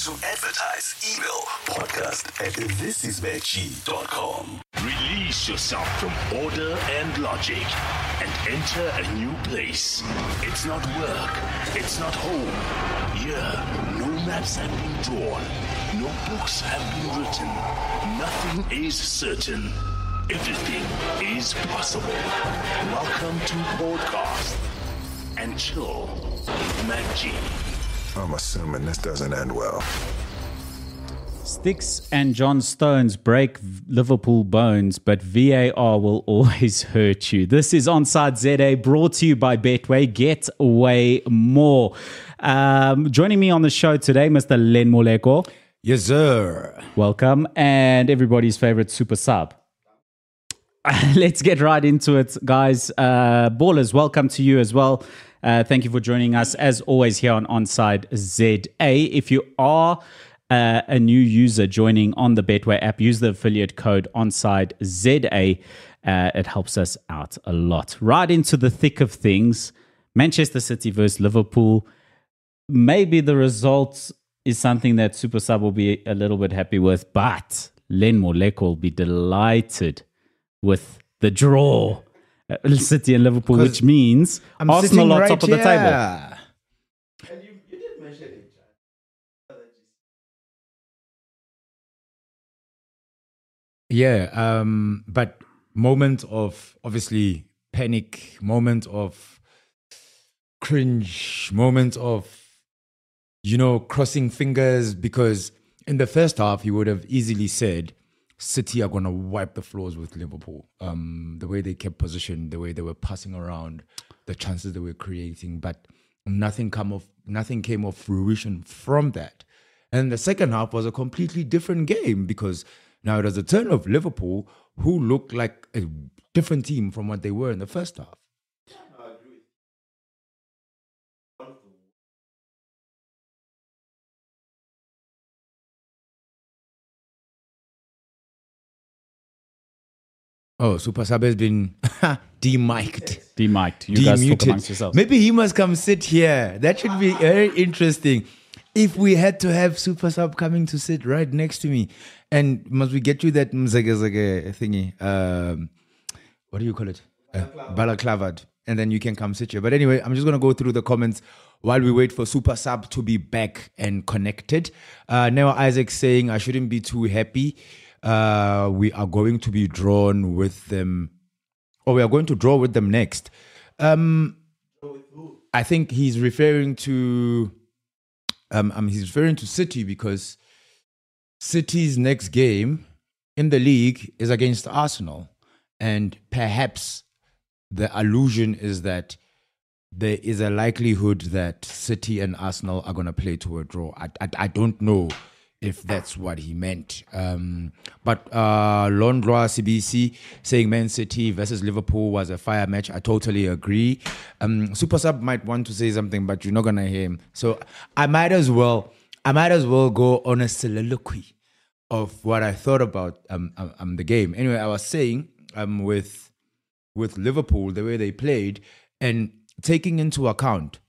To advertise, email podcast@thisisveggie.com. Release yourself from order and logic and enter a new place. It's not work. It's not home. Here, no maps have been drawn. No books have been written. Nothing is certain. Everything is possible. Welcome to Podcast and Chill with Mac G. I'm assuming this doesn't end well. Sticks and John Stones break Liverpool bones, but VAR will always hurt you. This is Onside ZA, brought to you by Betway. Get away more. Joining me on the show today, Mr. Len Moleko. Yes, sir. Welcome. And everybody's favorite super sub. Let's get right into it, guys. Ballers, welcome to you as well. Thank you for joining us, as always, here on Onside ZA. If you are a new user joining on the Betway app, use the affiliate code Onside ZA. It helps us out a lot. Right into the thick of things. Manchester City versus Liverpool. Maybe the result is something that Super Sub will be a little bit happy with, but Len Moleko will be delighted with the draw. City and Liverpool, which means Arsenal are top of the table. And you did mention it, John. Yeah, but moment of obviously panic, moment of cringe, moment of, crossing fingers, because in the first half, he would have easily said, City are going to wipe the floors with Liverpool. The way they kept position, the way they were passing around, the chances they were creating, but nothing came of fruition from that. And the second half was a completely different game, because now it was a turn of Liverpool, who looked like a different team from what they were in the first half. Oh, Super Sub has been demiked. Demiked. You guys talk amongst yourselves. Maybe he must come sit here. That should be very interesting. If we had to have Super Sub coming to sit right next to me, and must we get you that mzage thingy? What do you call it? Balaclava. And then you can come sit here. But anyway, I'm just going to go through the comments while we wait for Super Sub to be back and connected. Now Isaac saying, I shouldn't be too happy. We are going to be drawn with them, or we are going to draw with them next. I think he's referring to City, because City's next game in the league is against Arsenal, and perhaps the allusion is that there is a likelihood that City and Arsenal are going to play to a draw. I don't know if that's what he meant. But Londra CBC saying Man City versus Liverpool was a fire match. I totally agree. Super Sub might want to say something, but you're not gonna hear him. So I might as well go on a soliloquy of what I thought about the game. Anyway, I was saying with Liverpool, the way they played, and taking into account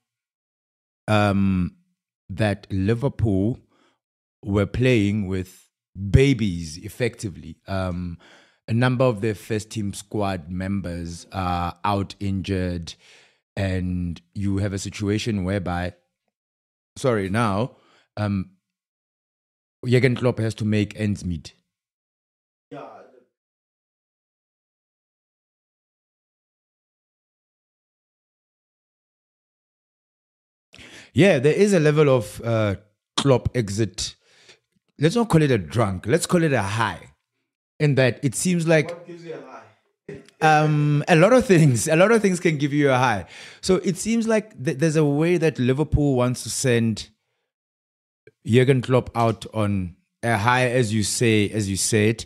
that Liverpool were playing with babies, effectively. A number of their first team squad members are out injured, and you have a situation whereby, Jurgen Klopp has to make ends meet. Yeah, there is a level of Klopp exit. Let's not call it a drunk. Let's call it a high. In that it seems like what gives you a high? A lot of things can give you a high. So it seems like there's a way that Liverpool wants to send Jurgen Klopp out on a high, as you said,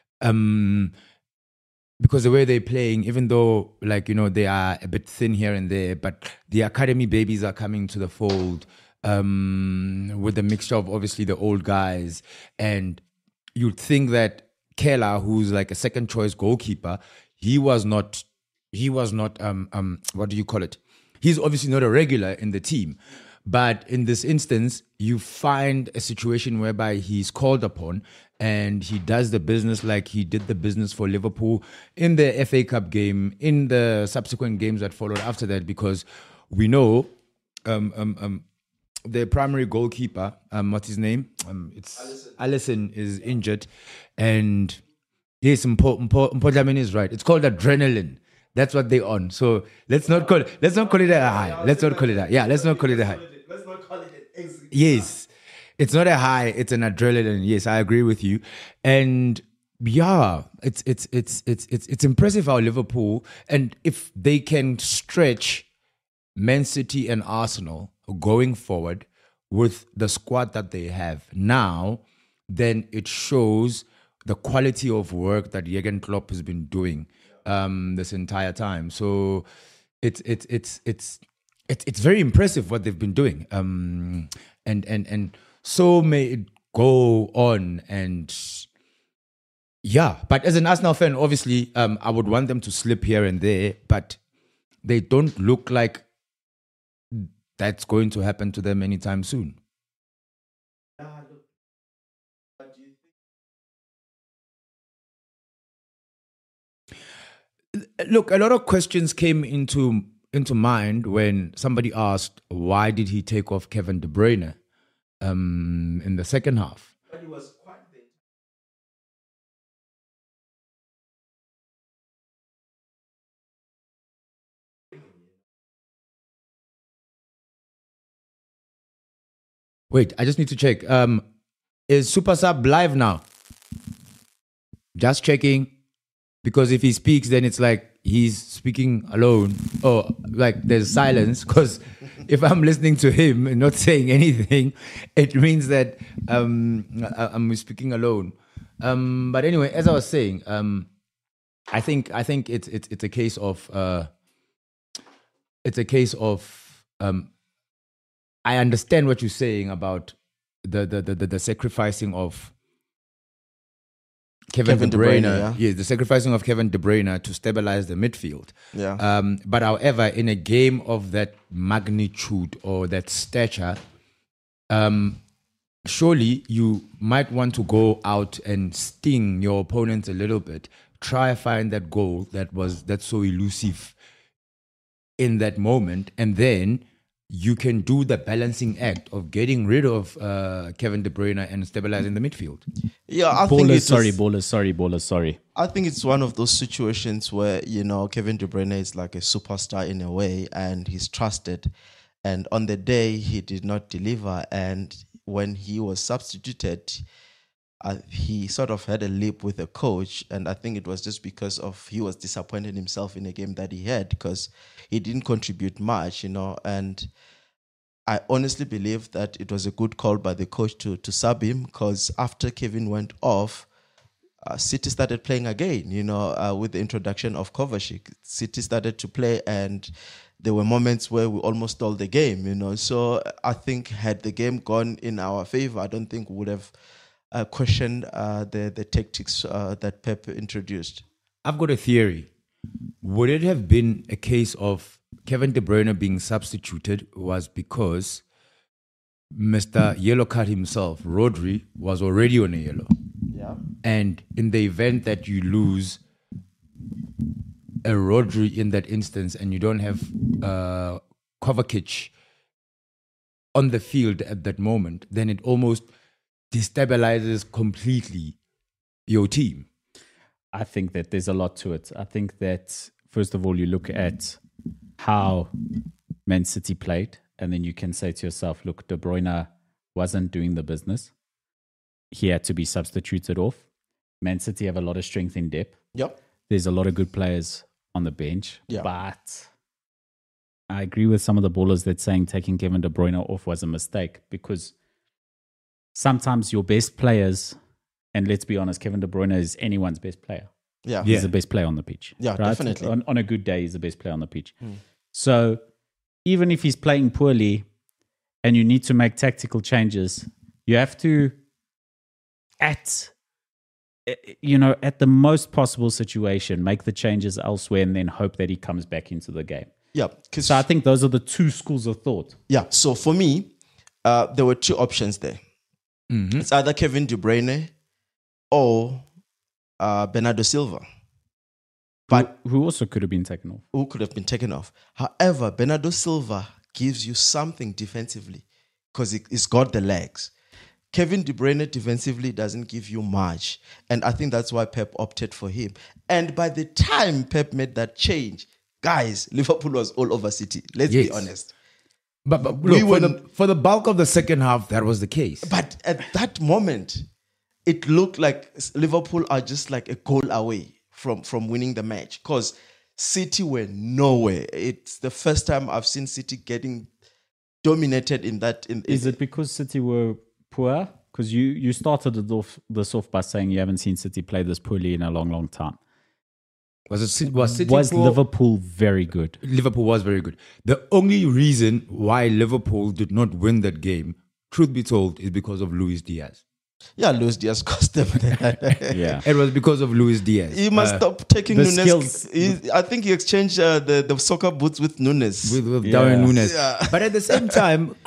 because the way they're playing, even though they are a bit thin here and there, but the academy babies are coming to the fold. With a mixture of obviously the old guys, and you'd think that Kela, who's like a second choice goalkeeper, he was not what do you call it? He's obviously not a regular in the team, But in this instance, you find a situation whereby he's called upon and he does the business like he did the business for Liverpool in the FA Cup game, in the subsequent games that followed after that, because we know the primary goalkeeper, what's his name? It's Alisson is injured, and yes, Mpodlamini is right. It's called adrenaline. That's what they're on. So let's not call it a high. Let's not call it a high. Let's not call it an exit. Yes, it's not a high. It's an adrenaline. Yes, I agree with you. And yeah, it's impressive how Liverpool, and if they can stretch Man City and Arsenal going forward with the squad that they have now, then it shows the quality of work that Jurgen Klopp has been doing this entire time. So it's very impressive what they've been doing. And so may it go on. And yeah, but as an Arsenal fan, obviously, I would want them to slip here and there, but they don't look like that's going to happen to them anytime soon. Look, a lot of questions came into mind when somebody asked, why did he take off Kevin De Bruyne in the second half? But it was quite there. Wait, I just need to check. Is Super Sub live now? Just checking. Because if he speaks, then it's like he's speaking alone. Or like there's silence. Because if I'm listening to him and not saying anything, it means that I'm speaking alone. But anyway, as I was saying, I think it's a case of I understand what you're saying about the sacrificing of Kevin De Bruyne. Yeah. Yes, the sacrificing of Kevin De Bruyne to stabilize the midfield. Yeah. But however, in a game of that magnitude or that stature, surely you might want to go out and sting your opponent a little bit. Try find that goal that's so elusive in that moment, and then you can do the balancing act of getting rid of Kevin De Bruyne and stabilizing the midfield. Yeah, I think Ballers, sorry. I think it's one of those situations where, Kevin De Bruyne is like a superstar in a way, and he's trusted. And on the day, he did not deliver. And when he was substituted, he sort of had a leap with the coach. And I think it was just because he was disappointed himself in a game that he had, because he didn't contribute much, And I honestly believe that it was a good call by the coach to sub him, because after Kevin went off, City started playing again, with the introduction of Kovacic. City started to play, and there were moments where we almost stole the game, So I think had the game gone in our favor, I don't think we would have questioned the tactics that Pep introduced. I've got a theory. Would it have been a case of Kevin De Bruyne being substituted was because Mr. Yellow Card himself, Rodri, was already on a yellow? Yeah. And in the event that you lose a Rodri in that instance and you don't have Kovacic on the field at that moment, then it almost destabilizes completely your team. I think that there's a lot to it. I think that, first of all, you look at how Man City played, and then you can say to yourself, look, De Bruyne wasn't doing the business. He had to be substituted off. Man City have a lot of strength in depth. Yep. There's a lot of good players on the bench. Yeah. But I agree with some of the ballers that saying taking Kevin De Bruyne off was a mistake, because sometimes your best players, and let's be honest, Kevin De Bruyne is anyone's best player. Yeah. He's the best player on the pitch. Yeah, right? definitely. On a good day, he's the best player on the pitch. So even if he's playing poorly and you need to make tactical changes, you have to, at the most possible situation, make the changes elsewhere and then hope that he comes back into the game. Yeah, 'cause- So I think those are the two schools of thought. yeah. So for me, there were two options there. It's either Kevin De Bruyne or Bernardo Silva. But Who also could have been taken off. who could have been taken off. However, Bernardo Silva gives you something defensively because he's got the legs. Kevin De Bruyne defensively doesn't give you much. And I think that's why Pep opted for him. And by the time Pep made that change, guys, Liverpool was all over City. Let's be Yes. honest. But look, We for, were- for the bulk of the second half, that was the case. But at that moment, it looked like Liverpool are just like a goal away from winning the match because City were nowhere. It's the first time I've seen City getting dominated in that. Is it because City were poor? Because you started this off by saying you haven't seen City play this poorly in a long, long time. Was City Was poor? Liverpool very good? Liverpool was very good. The only reason why Liverpool did not win that game, truth be told, is because of Luis Diaz. Yeah, Luis Diaz cost them. Yeah. It was because of Luis Diaz. He must stop taking the Nunes. skills- I think he exchanged the soccer boots with Nunes. with Yeah. Darwin Nunes. Yeah. But at the same time,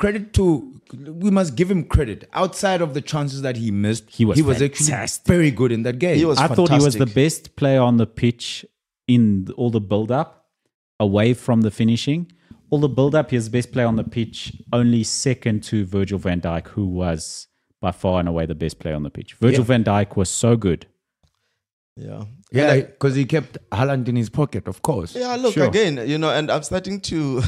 we must give him credit. Outside of the chances that he missed, He was actually fantastic. very good in that game. He was I thought he was the fantastic. best player on the pitch in all the build-up, away from the finishing. All the build-up, he was the best player on the pitch, only second to Virgil van Dijk, who was by far and away the best player on the pitch. Virgil van Dijk was so good. Yeah. Yeah, because he kept Haaland in his pocket, of course. Yeah, look, Sure. again, and I'm starting to,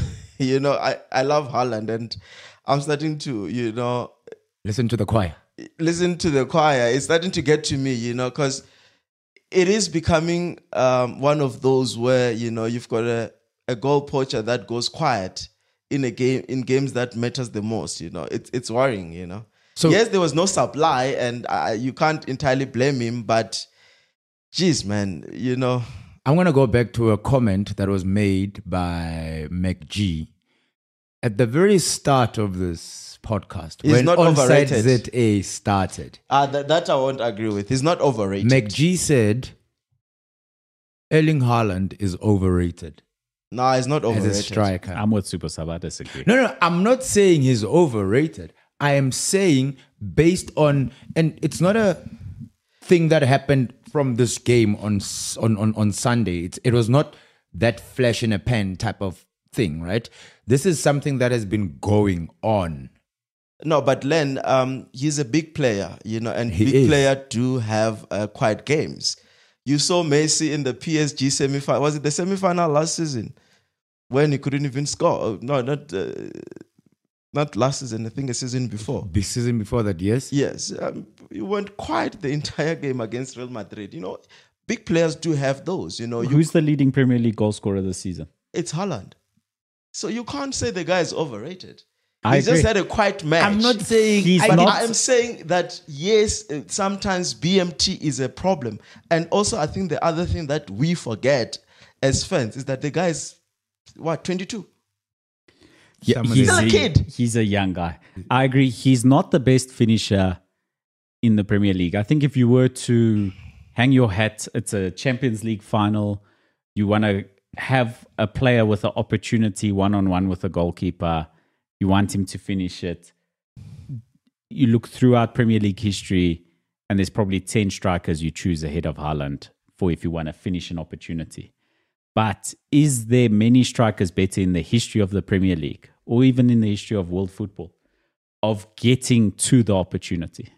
I love Haaland and I'm starting to, Listen to the choir. listen to the choir. It's starting to get to me, because it is becoming one of those where, you've got a goal poacher that goes quiet in games that matters the most, It's worrying, So- yes, there was no supply and you can't entirely blame him, but geez, man, I'm going to go back to a comment that was made by McG at the very start of this podcast. He's when not Onside overrated. ZA started. that I won't agree with. He's not overrated. McG said Erling Haaland is overrated No, he's not as overrated. a striker. I'm with Super Sub. I disagree. No, I'm not saying he's overrated. I am saying based on, and it's not a thing that happened from this game on Sunday. It was not that flash in a pan type of thing, right? This is something that has been going on. No, but Len, he's a big player, and He big is. players do have quiet games. You saw Messi in the PSG semi-final. Was it the semi-final last season when he couldn't even score? No, not last season. I think a season before. The season before that, yes? Yes, he went quiet the entire game against Real Madrid. Big players do have those. Who's the leading Premier League goal scorer this season? It's Haaland. So you can't say the guy is overrated. I He just agree. had a quiet match. I'm not saying He's But not- I am saying that, yes, sometimes BMT is a problem. And also, I think the other thing that we forget as fans is that the guy is, 22? Yeah, He's still a kid. He's a young guy. I agree. He's not the best finisher in the Premier League. I think if you were to hang your hat, it's a Champions League final. You want to have a player with an opportunity one-on-one with a goalkeeper. You want him to finish it. You look throughout Premier League history, and there's probably 10 strikers you choose ahead of Haaland for if you want to finish an opportunity. But is there many strikers better in the history of the Premier League or even in the history of world football of getting to the opportunity?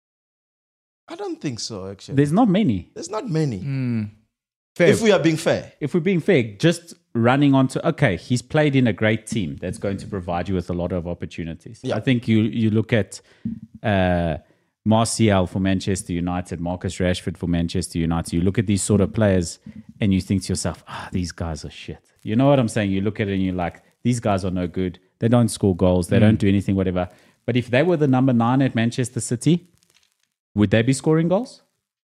I don't think so, actually. There's not many. There's not many. Fair. If we are being fair. If we're being fair, just running onto, okay, he's played in a great team that's going to provide you with a lot of opportunities. Yeah. I think you look at Martial for Manchester United, Marcus Rashford for Manchester United. You look at these sort of players and you think to yourself, these guys are shit. You know what I'm saying? You look at it and you're like, these guys are no good. They don't score goals. They don't do anything, whatever. But if they were the number 9 at Manchester City, would they be scoring goals?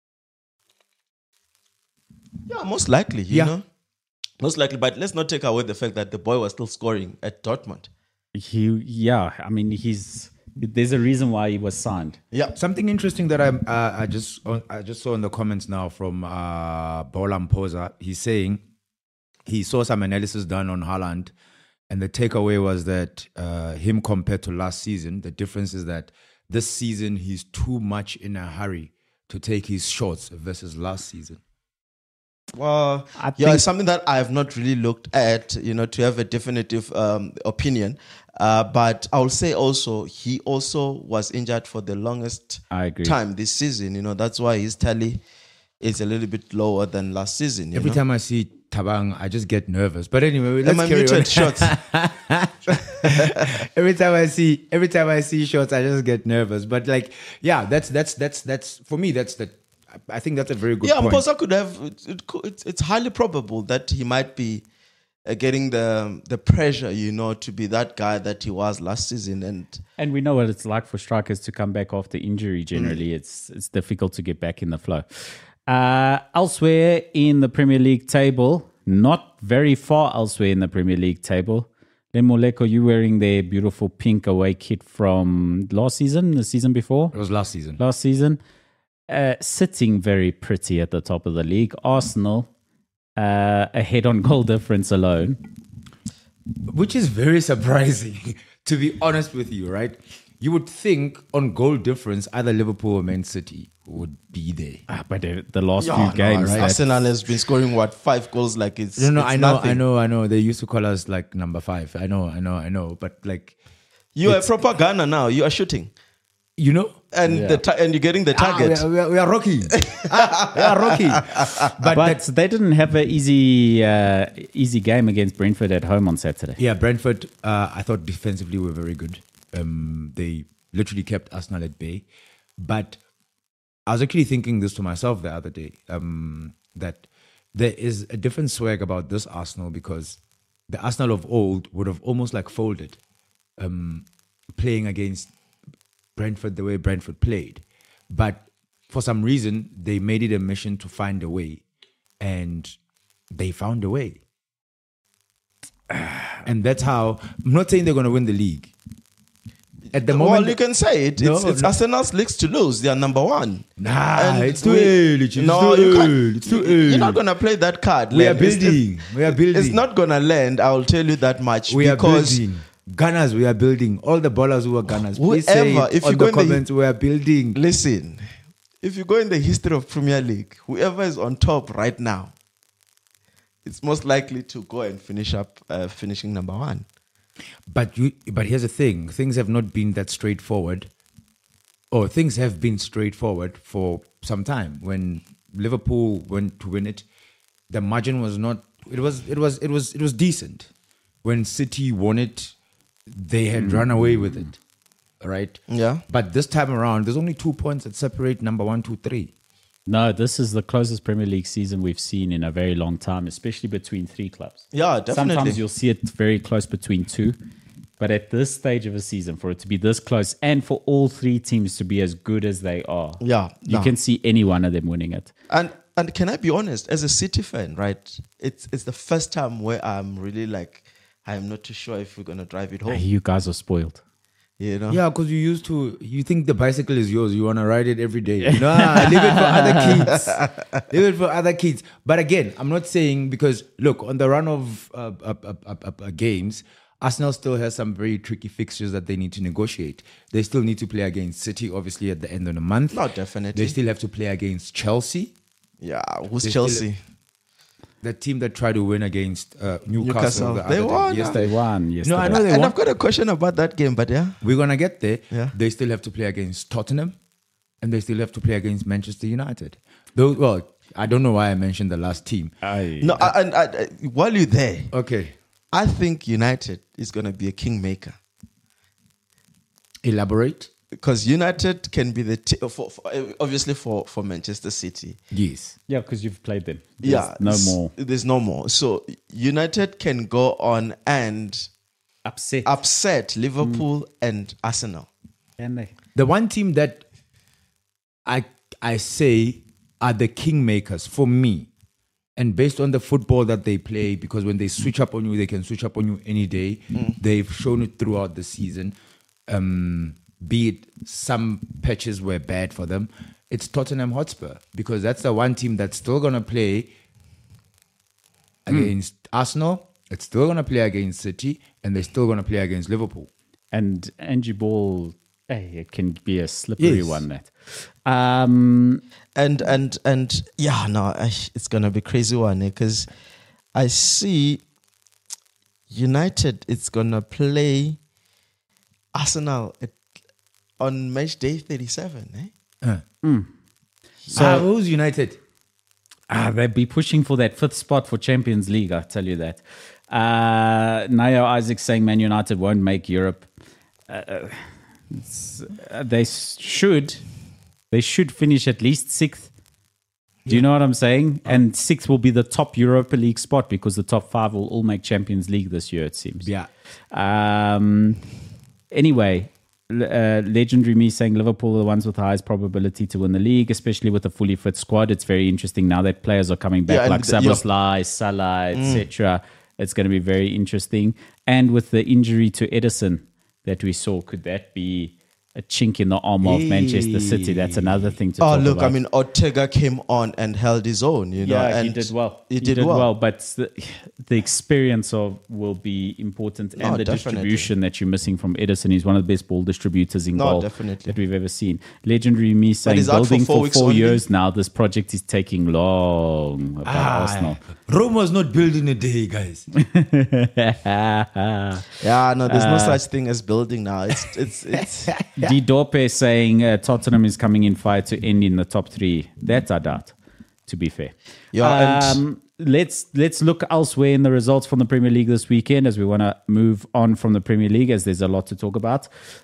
Yeah, most likely, you Yeah. know. Most likely. But let's not take away the fact that the boy was still scoring at Dortmund. There's a reason why he was signed. Yeah. Something interesting that I just saw in the comments now from Bola Mpoza. He's saying he saw some analysis done on Haaland, and the takeaway was that him compared to last season, the difference is that this season he's too much in a hurry to take his shots versus last season. Well, I yeah, think- it's something that I have not really looked at, to have a definitive opinion. But I will say also, he also was injured for the longest I agree. time this season. That's why his tally is a little bit lower than last season. Every time I see Tabang, I just get nervous. But anyway, let's Am I carry on. muted shots? every time I see shots, I just get nervous. But like, yeah, that's for me. I think that's a very good Yeah, point. Mposa could have. It's highly probable that he might be getting the pressure, to be that guy that he was last season. And we know what it's like for strikers to come back after injury. Generally, it's difficult to get back in the flow. Elsewhere in the Premier League table, not very far elsewhere in the Premier League table, Lemoleko, you wearing their beautiful pink away kit from last season, the season before? It was last season. Last season. Sitting very pretty at the top of the league. Arsenal ahead on goal difference alone. Which is very surprising, to be honest with you, right? You would think on goal difference, either Liverpool or Man City would be there. But the last few games, right. Arsenal has been scoring 5 goals like it's No, it's I nothing. know. They used to call us like number 5. I know. But like, You're a proper gunner now. You are shooting, and and you're getting the target. we are Rocky. We are Rocky. but they didn't have an easy game against Brentford at home on Saturday. Yeah, Brentford, I thought defensively were very good. They literally kept Arsenal at bay. But I was actually thinking this to myself the other day, that there is a different swag about this Arsenal because the Arsenal of old would have almost like folded, playing against Brentford the way Brentford played. But for some reason, they made it a mission to find a way. And they found a way. And that's how, I'm not saying they're going to win the league. At the moment, Well, you can say it. It's Arsenal's leagues to lose. They are number 1. Nah, it's too early. Chief. No, it's too you early. can't. It's too early. You're not gonna play that card. We are Len. building. We are building. It's not gonna land. I will tell you that much. We are because building. Gunners, we are building. All the ballers who are Gunners. Please say Whoever, it if on you go the in the- comments, we are building. Listen, if you go in the history of Premier League, whoever is on top right now, it's most likely to go and finishing number 1. But here's the thing. Things have not been that straightforward. Or things have been straightforward for some time. When Liverpool went to win it, the margin was not. It was decent. When City won it, they had run away with it, right? Yeah. But this time around, there's only 2 points that separate number 1, 2, 3. No, this is the closest Premier League season we've seen in a very long time, especially between 3 clubs. Yeah, definitely. Sometimes you'll see it very close between 2. But at this stage of a season, for it to be this close and for all 3 teams to be as good as they are, Yeah, you no. can see any one of them winning it. And can I be honest, as a City fan, right? It's the first time where I'm really like, I'm not too sure if we're gonna drive it home. You guys are spoiled. Yeah, because you think the bicycle is yours. You want to ride it every day. Nah, leave it for other kids. Leave it for other kids. But again, I'm not saying because, look, on the run of games, Arsenal still has some very tricky fixtures that they need to negotiate. They still need to play against City, obviously, at the end of the month. No, definitely. They still have to play against Chelsea, Yeah, who's They Chelsea? the team that tried to win against Newcastle. Newcastle. the They other day. won. Yes, They won yesterday. No, I know they And won. I've got a question about that game, but yeah. We're going to get there. Yeah. They still have to play against Tottenham and they still have to play against Manchester United. Though, well, I don't know why I mentioned the last team. No, I, while you're there, Okay. I think United is going to be a kingmaker Elaborate. because United can be the obviously for Manchester City. Yes. Yeah, because you've played them. There's Yeah, no more There's no more. So United can go on and upset Liverpool and Arsenal. Can they? The one team that I say are the kingmakers for me, and based on the football that they play, because when they switch up on you, they can switch up on you any day. They've shown it throughout the season. Be it some patches were bad for them. It's Tottenham Hotspur, because that's the one team that's still going to play against Arsenal, it's still going to play against City, and they're still going to play against Liverpool. And Angie Ball, hey, it can be a slippery Yes. one. That. And yeah, no, it's gonna be crazy one because I see United. It's gonna play Arsenal on match day 37. So who's United? they'd be pushing for that 5th spot for Champions League. I tell you that. Nayo Isaac saying Man United won't make Europe. They should finish at least 6th. Do you know what I'm saying? And 6th will be the top Europa League spot because the top 5 will all make Champions League this year, it seems. Yeah. Anyway, Legendary Me saying Liverpool are the ones with the highest probability to win the league, especially with a fully fit squad. It's very interesting now that players are coming back, Yeah, and like the- Szoboszlai, Salah, etc. It's going to be very interesting. And with the injury to Edison that we saw, could that be a chink in the armor of Manchester City? That's another thing to Oh, talk look, about. I mean, Ortega came on and held his own, you know. Yeah, and he did well. He did well. but the experience will be important, and No, the definitely. distribution that you're missing from Edison. He's one of the best ball distributors in No, goal definitely. that we've ever seen. Legendary Me saying he's out for building 4 for weeks 4 only. years now. This project is taking long. About Arsenal. Rome was not built in a day, guys. Yeah, no, there's no such thing as building now. It's Didope saying Tottenham is coming in fire to end in the top 3. That I doubt, to be fair. Yeah, and- Let's look elsewhere in the results from the Premier League this weekend as we want to move on from the Premier League as there's a lot to talk about.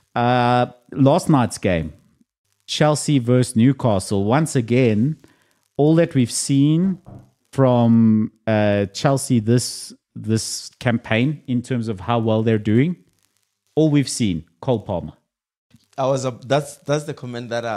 Last night's game, Chelsea versus Newcastle. Once again, all that we've seen from Chelsea this campaign in terms of how well they're doing, all we've seen, Cole Palmer. that's the comment that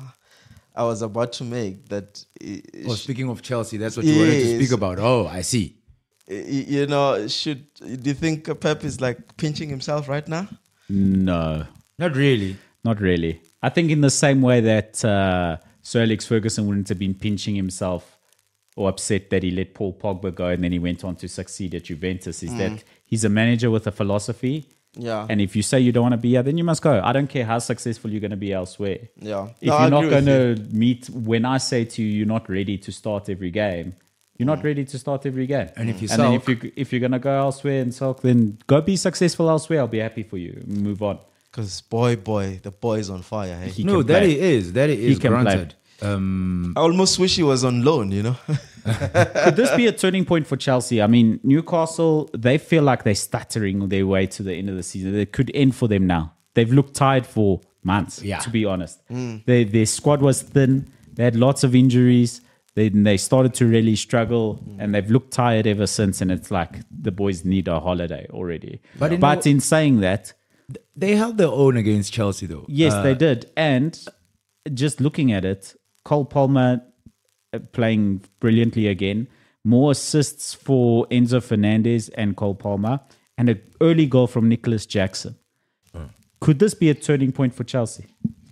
I was about to make. That Oh, speaking of Chelsea, that's what you wanted to Yes. speak about. Oh, I see. you know, do you think Pep is like pinching himself right now? No. Not really. Not really. I think in the same way that Sir Alex Ferguson wouldn't have been pinching himself or upset that he let Paul Pogba go and then he went on to succeed at Juventus, is that he's a manager with a philosophy. Yeah. And if you say you don't want to be here, then you must go. I don't care how successful you're going to be elsewhere. Yeah. If No, I you're not agree with going to meet, when I say to you, you're not ready to start every game, you're not ready to start every game. And if you and then sulk- if you're going to go elsewhere and sulk, then go be successful elsewhere. I'll be happy for you. Move on. Because boy, the boy is on fire. Hey? He No, can that play. it is. That it is can play. granted. I almost wish he was on loan, you know. Could this be a turning point for Chelsea? I mean, Newcastle, they feel like they're stuttering their way to the end of the season. It could end for them now. They've looked tired for months, Yeah. to be honest. Their squad was thin. They had lots of injuries. They started to really struggle, and they've looked tired ever since. And it's like the boys need a holiday already. But But in in saying that, They held their own against Chelsea, though. yes, they did. And just looking at it, Cole Palmer playing brilliantly again. More assists for Enzo Fernandez and Cole Palmer, and an early goal from Nicholas Jackson. Could this be a turning point for Chelsea?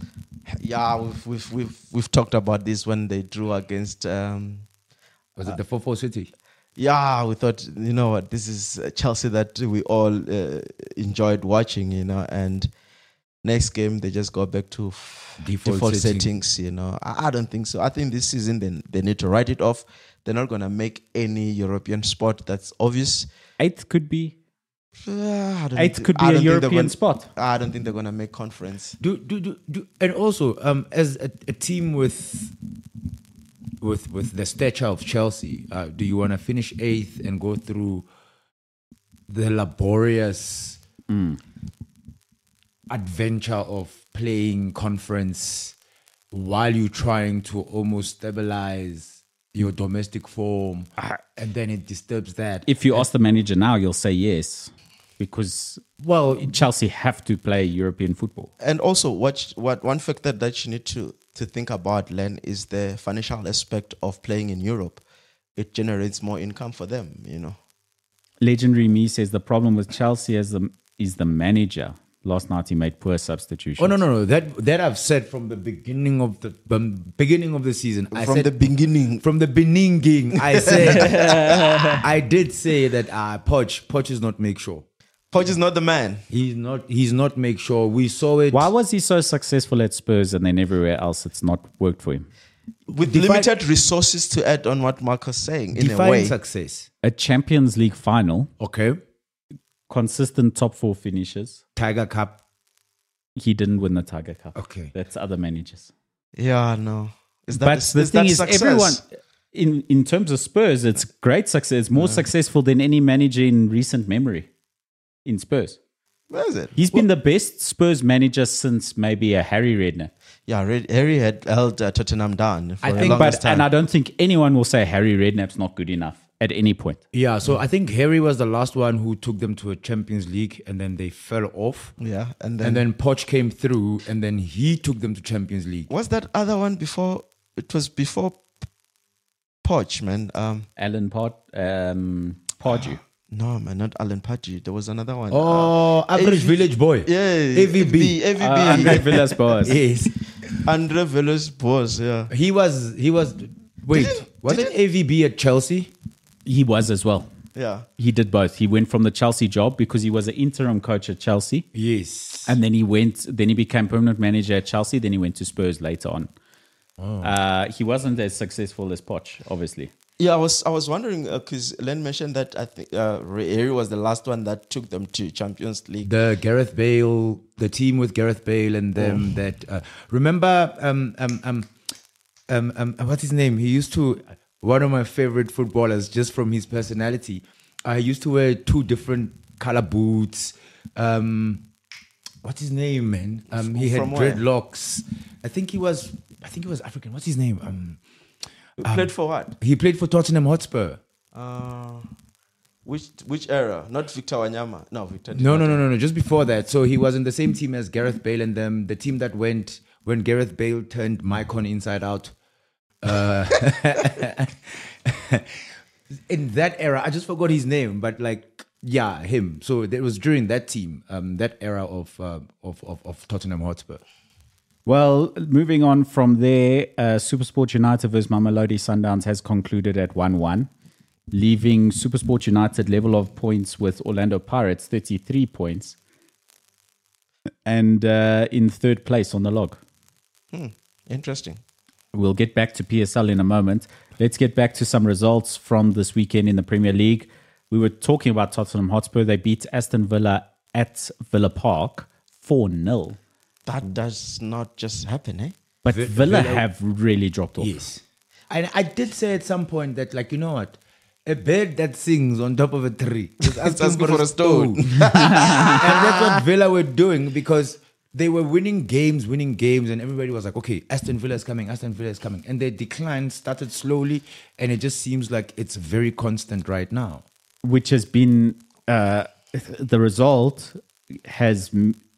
Yeah, we've talked about this when they drew against. Was it the 4-4 City? Yeah, we thought, you know what, this is Chelsea that we all enjoyed watching, you know, and next game they just go back to default setting. settings, you know. I don't think so. I think this season they need to write it off. They're not going to make any European spot that's obvious. Eighth could be. Eighth Could be a European spot. I don't think they're going to make conference. And also, as a team with the stature of Chelsea, do you want to finish 8th and go through the laborious adventure of playing conference while you're trying to almost stabilize your domestic form, and then it disturbs that? If you ask the manager now, you'll say yes, because Well, Chelsea have to play European football. And also, what one factor that you need to think about, Len, is the financial aspect of playing in Europe. It generates more income for them, you know. Legendary Me says the problem with Chelsea is the manager. Last night he made poor substitutions. Oh no! That I've said from the beginning of the season. I From said, the beginning. From the beginning, I said, I did say that Poch is not make sure. Poch is not the man. He's not make sure. We saw it. Why was he so successful at Spurs and then everywhere else it's not worked for him? With limited resources, to add on what Mark was saying, in a Define way. success. A Champions League final, Okay. consistent top 4 finishes. Tiger Cup. He didn't win the Tiger Cup. Okay. That's other managers. Yeah, no. Is that, But is the that thing is, success? everyone, in terms of Spurs, it's great success. It's more successful than any manager in recent memory in Spurs. Where is it? He's been the best Spurs manager since maybe a Harry Redknapp. Yeah, Harry had held Tottenham down for I the think, longest but time. and I don't think anyone will say Harry Redknapp's not good enough at any point. Yeah, so I think Harry was the last one who took them to a Champions League and then they fell off. Yeah, and And then Poch came through and then he took them to Champions League. was that other one before? It was before Poch, man. Alan Pardew. No, man, not Alan Pardew. There was another one. Oh, average village boy. Yeah, AVB. AVB. Andre Villas-Boas. Yes. Andre Villas-Boas, yeah. He was wait, wasn't AVB at Chelsea? He was as well. Yeah. He did both. He went from the Chelsea job because he was an interim coach at Chelsea. Yes. And then he became permanent manager at Chelsea. Then he went to Spurs later on. He wasn't as successful as Poch, obviously. Yeah, I was wondering because Len mentioned that I think Harry was the last one that took them to Champions League. The Gareth Bale, the team with Gareth Bale and them that remember what's his name? He used to one of my favorite footballers just from his personality. I used to wear 2 different color boots. What's his name, man? He had From where? dreadlocks. I think he was African. What's his name? Played for what? He played for Tottenham Hotspur. Which era? Not Victor Wanyama. No, Victor. No. Just before that. So he was in the same team as Gareth Bale and them. The team that went when Gareth Bale turned Maicon inside out. In that era, I just forgot his name, but him. So it was during that team, that era of Tottenham Hotspur. Well, moving on from there, Supersport United versus Mamelodi Sundowns has concluded at 1-1, leaving Supersport United level of points with Orlando Pirates, 33 points, and in third place on the log. Interesting. We'll get back to PSL in a moment. Let's get back to some results from this weekend in the Premier League. We were talking about Tottenham Hotspur. They beat Aston Villa at Villa Park 4-0. That does not just happen, eh? But Villa have really dropped off. Yes. And I did say at some point that, you know what? A bird that sings on top of a tree is asking for a stone. And that's what Villa were doing because they were winning games, and everybody was like, okay, Aston Villa is coming. And their decline started slowly, and it just seems like it's very constant right now. Which has been, the result has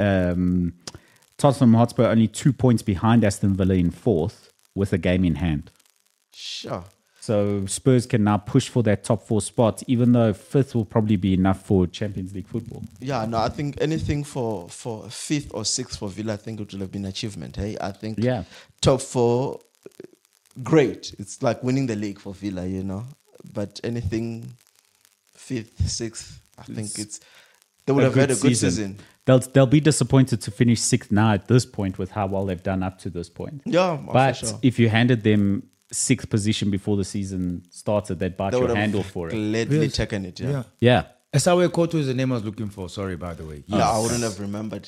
Tottenham Hotspur only 2 points behind Aston Villa in fourth with a game in hand. Sure. So Spurs can now push for that top 4 spot, even though fifth will probably be enough for Champions League football. Yeah, no, I think anything for 5th or 6th for Villa, I think it would have been an achievement. Hey, I think top 4, great. It's like winning the league for Villa, you know. But anything 5th, 6th, I think they would have had a good season. They'll be disappointed to finish 6th now at this point with how well they've done up to this point. Yeah, but for sure. if you handed them 6th position before the season started, they'd bite your handle for it. Gladly taken it, yeah. Yeah. Esawe Koto is the name I was looking for. Sorry, by the way. No, I wouldn't have remembered.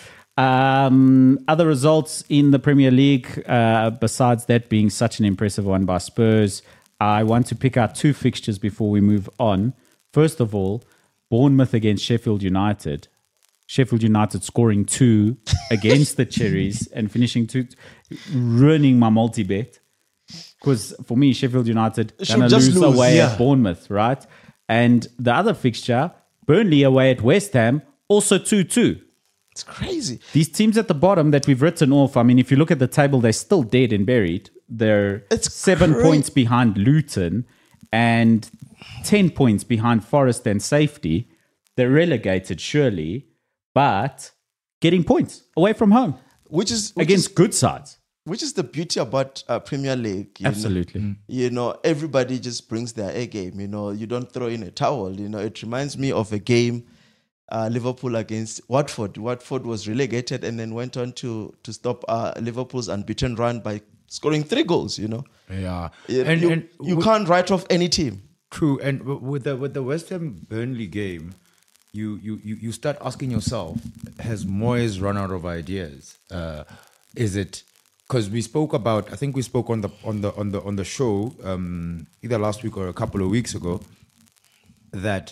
Other results in the Premier League, besides that being such an impressive one by Spurs, I want to pick out 2 fixtures before we move on. First of all, Bournemouth against Sheffield United. Sheffield United scoring 2 against the Cherries and finishing 2, ruining my multi-bet. Because for me, Sheffield United going to lose away at Bournemouth, right? And the other fixture, Burnley away at West Ham, also 2-2. It's crazy. These teams at the bottom that we've written off, I mean, if you look at the table, they're still dead and buried. They're 7 points behind Luton and 10 points behind Forest and Safety. They're relegated, surely, but getting points away from home which is against good sides. which is the beauty about Premier League. you know. Absolutely. You know, everybody just brings their A game. You know, you don't throw in a towel. You know, it reminds me of a game, Liverpool against Watford. Watford was relegated and then went on to stop Liverpool's unbeaten run by scoring 3 goals. You know, Yeah. you can't write off any team. True, and with the West Ham Burnley game, you start asking yourself: has Moyes run out of ideas? Is it because we spoke about? I think we spoke on the show either last week or a couple of weeks ago. That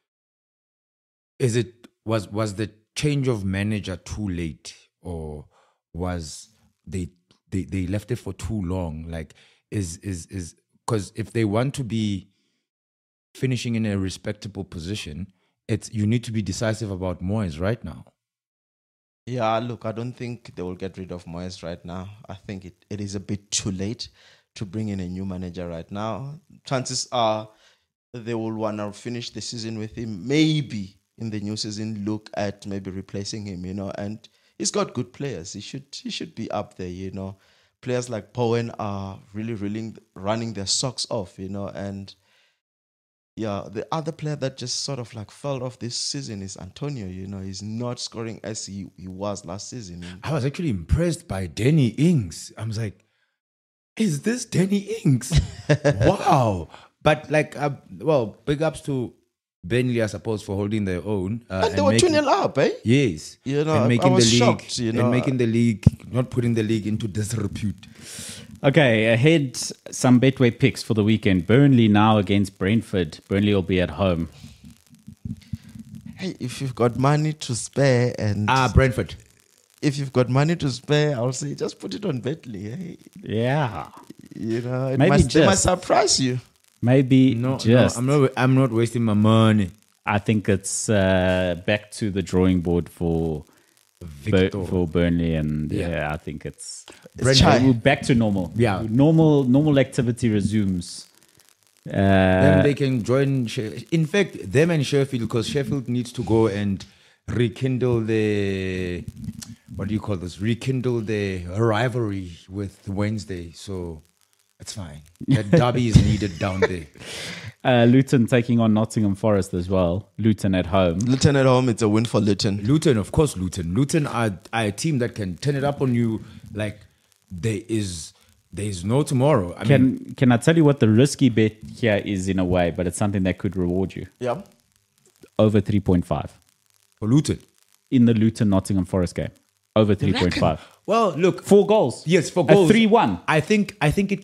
was the change of manager too late, or was they left it for too long? Like is because if they want to be finishing in a respectable position, you need to be decisive about Moyes right now. Yeah, look, I don't think they will get rid of Moyes right now. I think it is a bit too late to bring in a new manager right now. Chances are they will want to finish the season with him. Maybe in the new season, look at maybe replacing him, you know. And he's got good players. He should be up there, you know. Players like Bowen are really running their socks off, you know. And yeah, the other player that just sort of like fell off this season is Antonio. You know, he's not scoring as he was last season. I was actually impressed by Danny Ings. I was like, is this Danny Ings? Wow. But like, well, big ups to Burnley, I suppose, for holding their own. And they were 2-0 up, eh? Yes. You know, and making I was the league, shocked, you know. and making the league, not putting the league into disrepute. Okay, ahead, some Betway picks for the weekend. Burnley now against Brentford. Burnley will be at home. Hey, if you've got money to spare and Brentford. if you've got money to spare, I'll say just put it on Bentley. Eh? Yeah. You know, it Maybe they might just. surprise you. Maybe No, just. I'm not wasting my money. I think it's back to the drawing board for Burnley, and yeah, I think it's Chai. back to normal. Yeah. normal activity resumes. Then they can join. In fact, them and Sheffield, because Sheffield needs to go and rekindle the rekindle the rivalry with Wednesday. So it's fine. That derby is needed down there. Luton taking on Nottingham Forest as well. Luton at home. Luton at home, it's a win for Luton. Luton, of course, Luton. Luton are a team that can turn it up on you like there is no tomorrow. I mean, Can I tell you what the risky bet here is in a way, but it's something that could reward you? Yeah. Over 3.5 for Luton. in the Luton Nottingham Forest game. Over 3.5. Well, look, 4 goals. yes, for goals. A 3-1. I think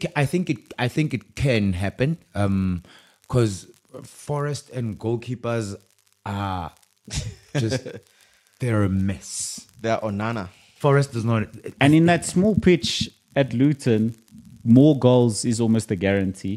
it can happen. Because Forest and goalkeepers are just they're a mess. They're Onana. Forest does not. And in that small pitch at Luton, more goals is almost a guarantee.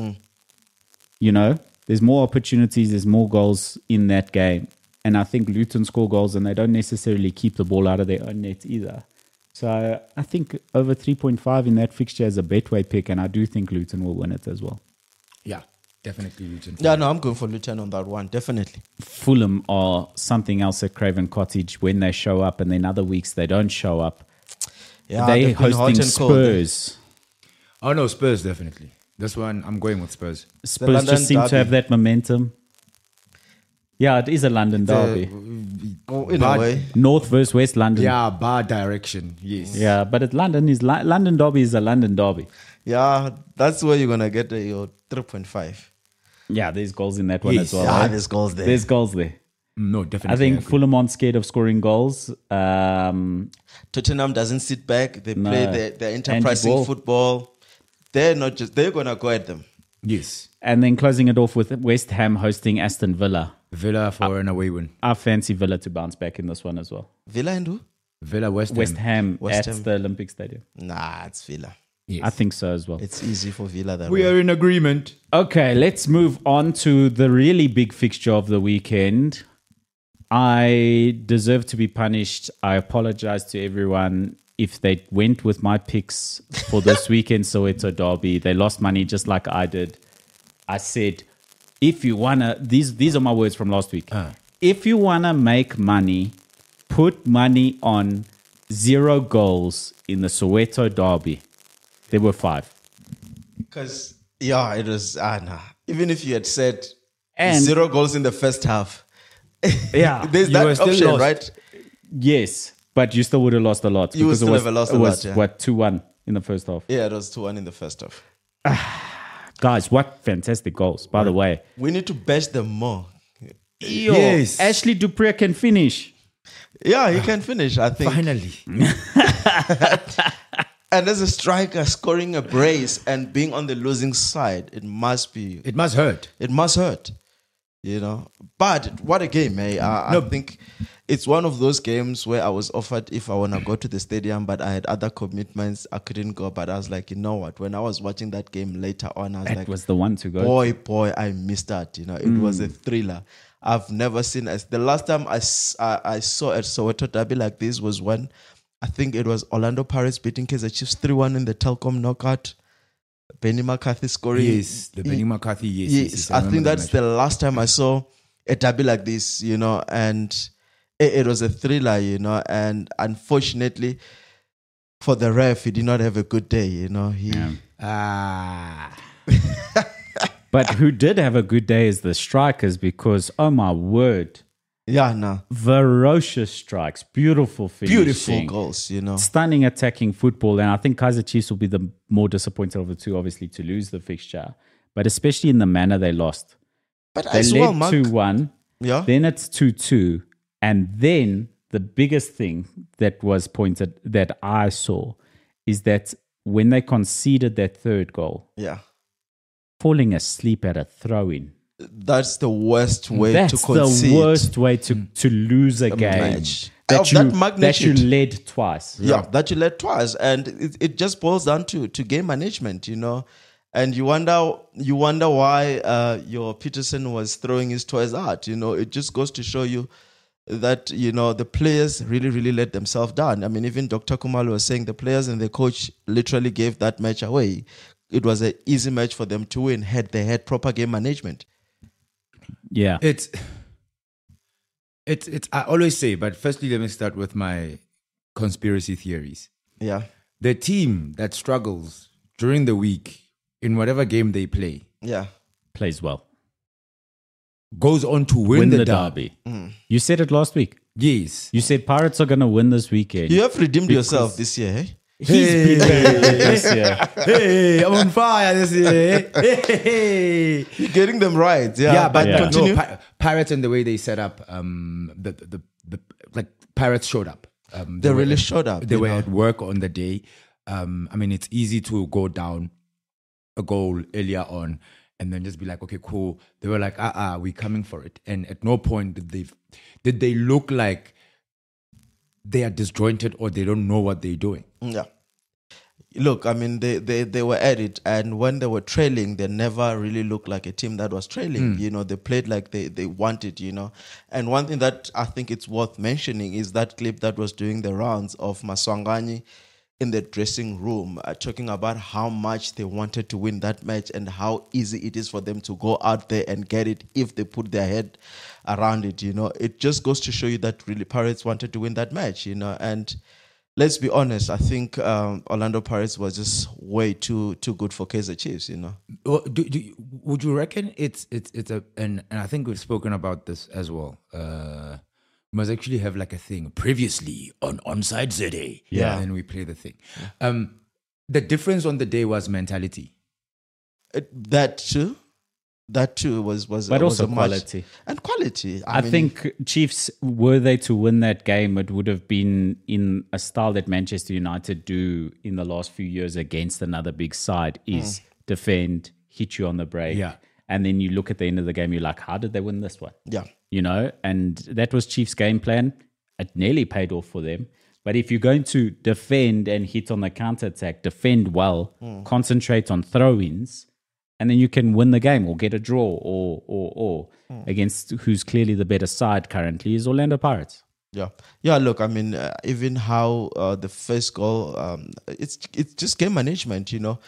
You know, there's more opportunities, there's more goals in that game. And I think Luton score goals and they don't necessarily keep the ball out of their own net either. So I think over 3.5 in that fixture is a Betway pick, and I do think Luton will win it as well. Yeah, definitely Luton. Yeah, no, I'm going for Luton on that one, definitely. Fulham are something else at Craven Cottage when they show up, and then other weeks they don't show up. Yeah, They're they've been hot hosting and cold. Spurs. Oh no, Spurs definitely. This one I'm going with Spurs. Spurs London just seem to derby. have that momentum. Yeah, it is a London derby. Oh, in Bad- a way. North versus West London. Yeah, bar direction. Yes. Yeah, but at London is London derby is a London derby. Yeah, that's where you're going to get your 3.5. Yeah, there's goals in that one Yes. as well. Yeah, right? there's goals there. There's goals there. No, definitely. I think agree. Fulham aren't scared of scoring goals. Tottenham doesn't sit back. They play their enterprising Anti-ball. football. They're not just, they're going to go at them. Yes. And then closing it off with West Ham hosting Aston Villa. Villa for an away win. I fancy Villa to bounce back in this one as well. Villa and who? Villa West Ham. West Ham West at Ham. the Olympic Stadium. Nah, it's Villa. Yes. I think so as well. It's easy for Villa that We way. are in agreement. Okay, let's move on to the really big fixture of the weekend. I deserve to be punished. I apologize to everyone if they went with my picks for this weekend Soweto derby. They lost money just like I did. I said, if you wanna, these are my words from last week. If you wanna make money, put money on 0 goals in the Soweto derby. There were 5. Because, yeah, it was, nah. Even if you had said And- 0 goals in the first half, Yeah. there's You were that still option, lost. right? Yes, but you still would have lost a lot. You would because still have lost a it lot, was, yeah. what, 2-1 in the first half. Yeah, it was 2-1 in the first half. Guys, what fantastic goals, by the way. We need to bash them more. Yo, Yes. Ashley Dupree can finish. Yeah, he can finish, I think. Finally. And as a striker, scoring a brace and being on the losing side, it must be, It must hurt. it must hurt, you know. But what a game, eh? I think it's one of those games where I was offered if I want to go to the stadium, but I had other commitments. I couldn't go, but I was like, you know what? When I was watching that game later on, I was That like, was the one to go. boy, I missed that. You know, it was a thriller. I've never seen as the last time I saw a Soweto derby like this was when I think it was Orlando Pirates beating Kaizer Chiefs 3-1 in the Telkom knockout. Benny McCarthy scoring. Yes, the Benny McCarthy. Yes, Yes, I think that's the last time I saw a derby like this, you know, and it was a thriller, you know, and unfortunately for the ref, he did not have a good day, you know. But who did have a good day is the strikers because, oh my word, Yeah, no. ferocious strikes, beautiful finishing. Beautiful goals, you know. Stunning attacking football. And I think Kaizer Chiefs will be the more disappointed of the two, obviously, to lose the fixture. But especially in the manner they lost. But They as led well, Mark. 2-1. Yeah. Then it's 2-2. And then the biggest thing that was pointed that I saw is that when they conceded that third goal, Yeah. falling asleep at a throw-in. That's the worst way That's to concede the worst way to lose a game. match. That Of you, that magnitude. that you led twice. Yeah, that you led twice, and it just boils down to game management, you know. And you wonder why your Peterson was throwing his toys out. You know, it just goes to show you that, you know, the players really let themselves down. I mean, even Dr. Kumalo was saying the players and the coach literally gave that match away. It was an easy match for them to win had they had proper game management. Yeah. It's I always say, but firstly, let me start with my conspiracy theories. Yeah, The team that struggles during the week in whatever game they play yeah. Plays well. goes on to win, the derby. You said it last week. Yes. You said Pirates are going to win this weekend. You have redeemed yourself this year, eh? He's been very good this year. Hey, I'm on fire this year. Hey. You're getting them right. Yeah, Yeah, but continue. no, Pirates and the way they set up, the like Pirates showed up. They really showed up, They you were know. at work on the day. I mean, it's easy to go down a goal earlier on and then just be like, okay, cool. They were like, we're coming for it. And at no point did they look like they are disjointed or they don't know what they're doing. Yeah. Look, I mean, they were at it, and when they were trailing, they never really looked like a team that was trailing. You know, they played like they wanted, you know. And one thing that I think it's worth mentioning is that clip that was doing the rounds of Maswangani in the dressing room, talking about how much they wanted to win that match and how easy it is for them to go out there and get it if they put their head around it, you know. It just goes to show you that really Pirates wanted to win that match, you know. And let's be honest, I think Orlando Pirates was just way too good for Kaizer Chiefs, you know. Well, would you reckon it's and I think we've spoken about this as well. We must actually have like a thing previously on Onside ZA. Yeah. And then we play the thing. The difference on the day was mentality. That too was But was also a much- quality. and quality. I mean, think Chiefs, were they to win that game, it would have been in a style that Manchester United do in the last few years against another big side, is defend, hit you on the break. Yeah. And then you look at the end of the game, you're like, how did they win this one? yeah. You know, and that was Chiefs' game plan. It nearly paid off for them. But if you're going to defend and hit on the counter-attack, defend well, concentrate on throw-ins, and then you can win the game or get a draw or against who's clearly the better side currently is Orlando Pirates. Yeah. Look, I mean, even how the first goal, it's just game management. You know,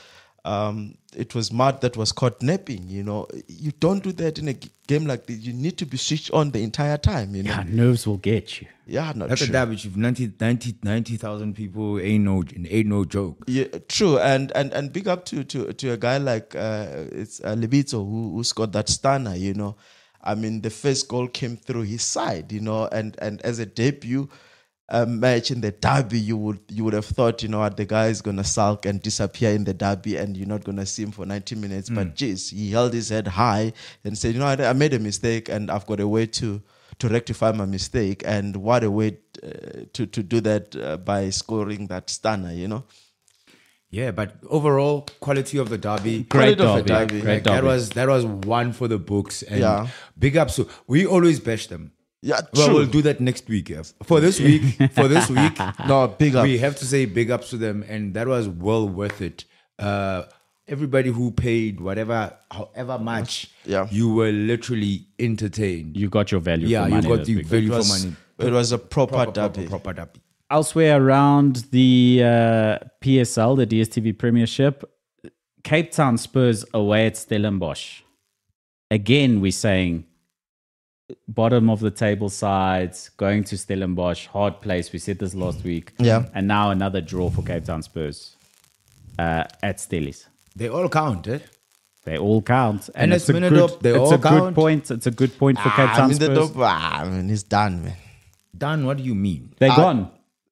It was Mart that was caught napping. You know, you don't do that in a game like this. You need to be switched on the entire time. You know, Yeah, nerves will get you. yeah, not That's true. a damage. If 90,000 people ain't no joke. Yeah, true, and big up to a guy like it's Libito who scored that stunner. You know, I mean the first goal came through his side. You know, and as a debut match in the derby, you would have thought, you know what, the guy is gonna sulk and disappear in the derby, and you're not gonna see him for 90 minutes. But geez, he held his head high and said, you know what, I made a mistake, and I've got a way to rectify my mistake. And what a way to do that by scoring that stunner. You know. Yeah, but overall quality of the derby. Great Quality of the derby. derby. Great That derby. that was one for the books. And Yeah. big ups. So we always bash them. Yeah, Well, true. we'll do that next week. Yeah. For this week, No, big up. we have to say big ups to them, and that was well worth it. Everybody who paid however much, Yeah. you were literally entertained. You got your value Yeah, for you money. got this the week. value It for was, money. it was a proper derby. Proper derby. Elsewhere around the PSL, the DStv Premiership, Cape Town Spurs away at Stellenbosch. Again, we're saying bottom of the table sides, going to Stellenbosch, hard place. We said this last week. Yeah. And now another draw for Cape Town Spurs at Stellies. They all count, eh? They all count. And it's it's a minute good, up, they it's all a good count. point. It's a good point for Cape I Town mean, Spurs. I mean, he's done, man. Dan, what do you mean? They're gone.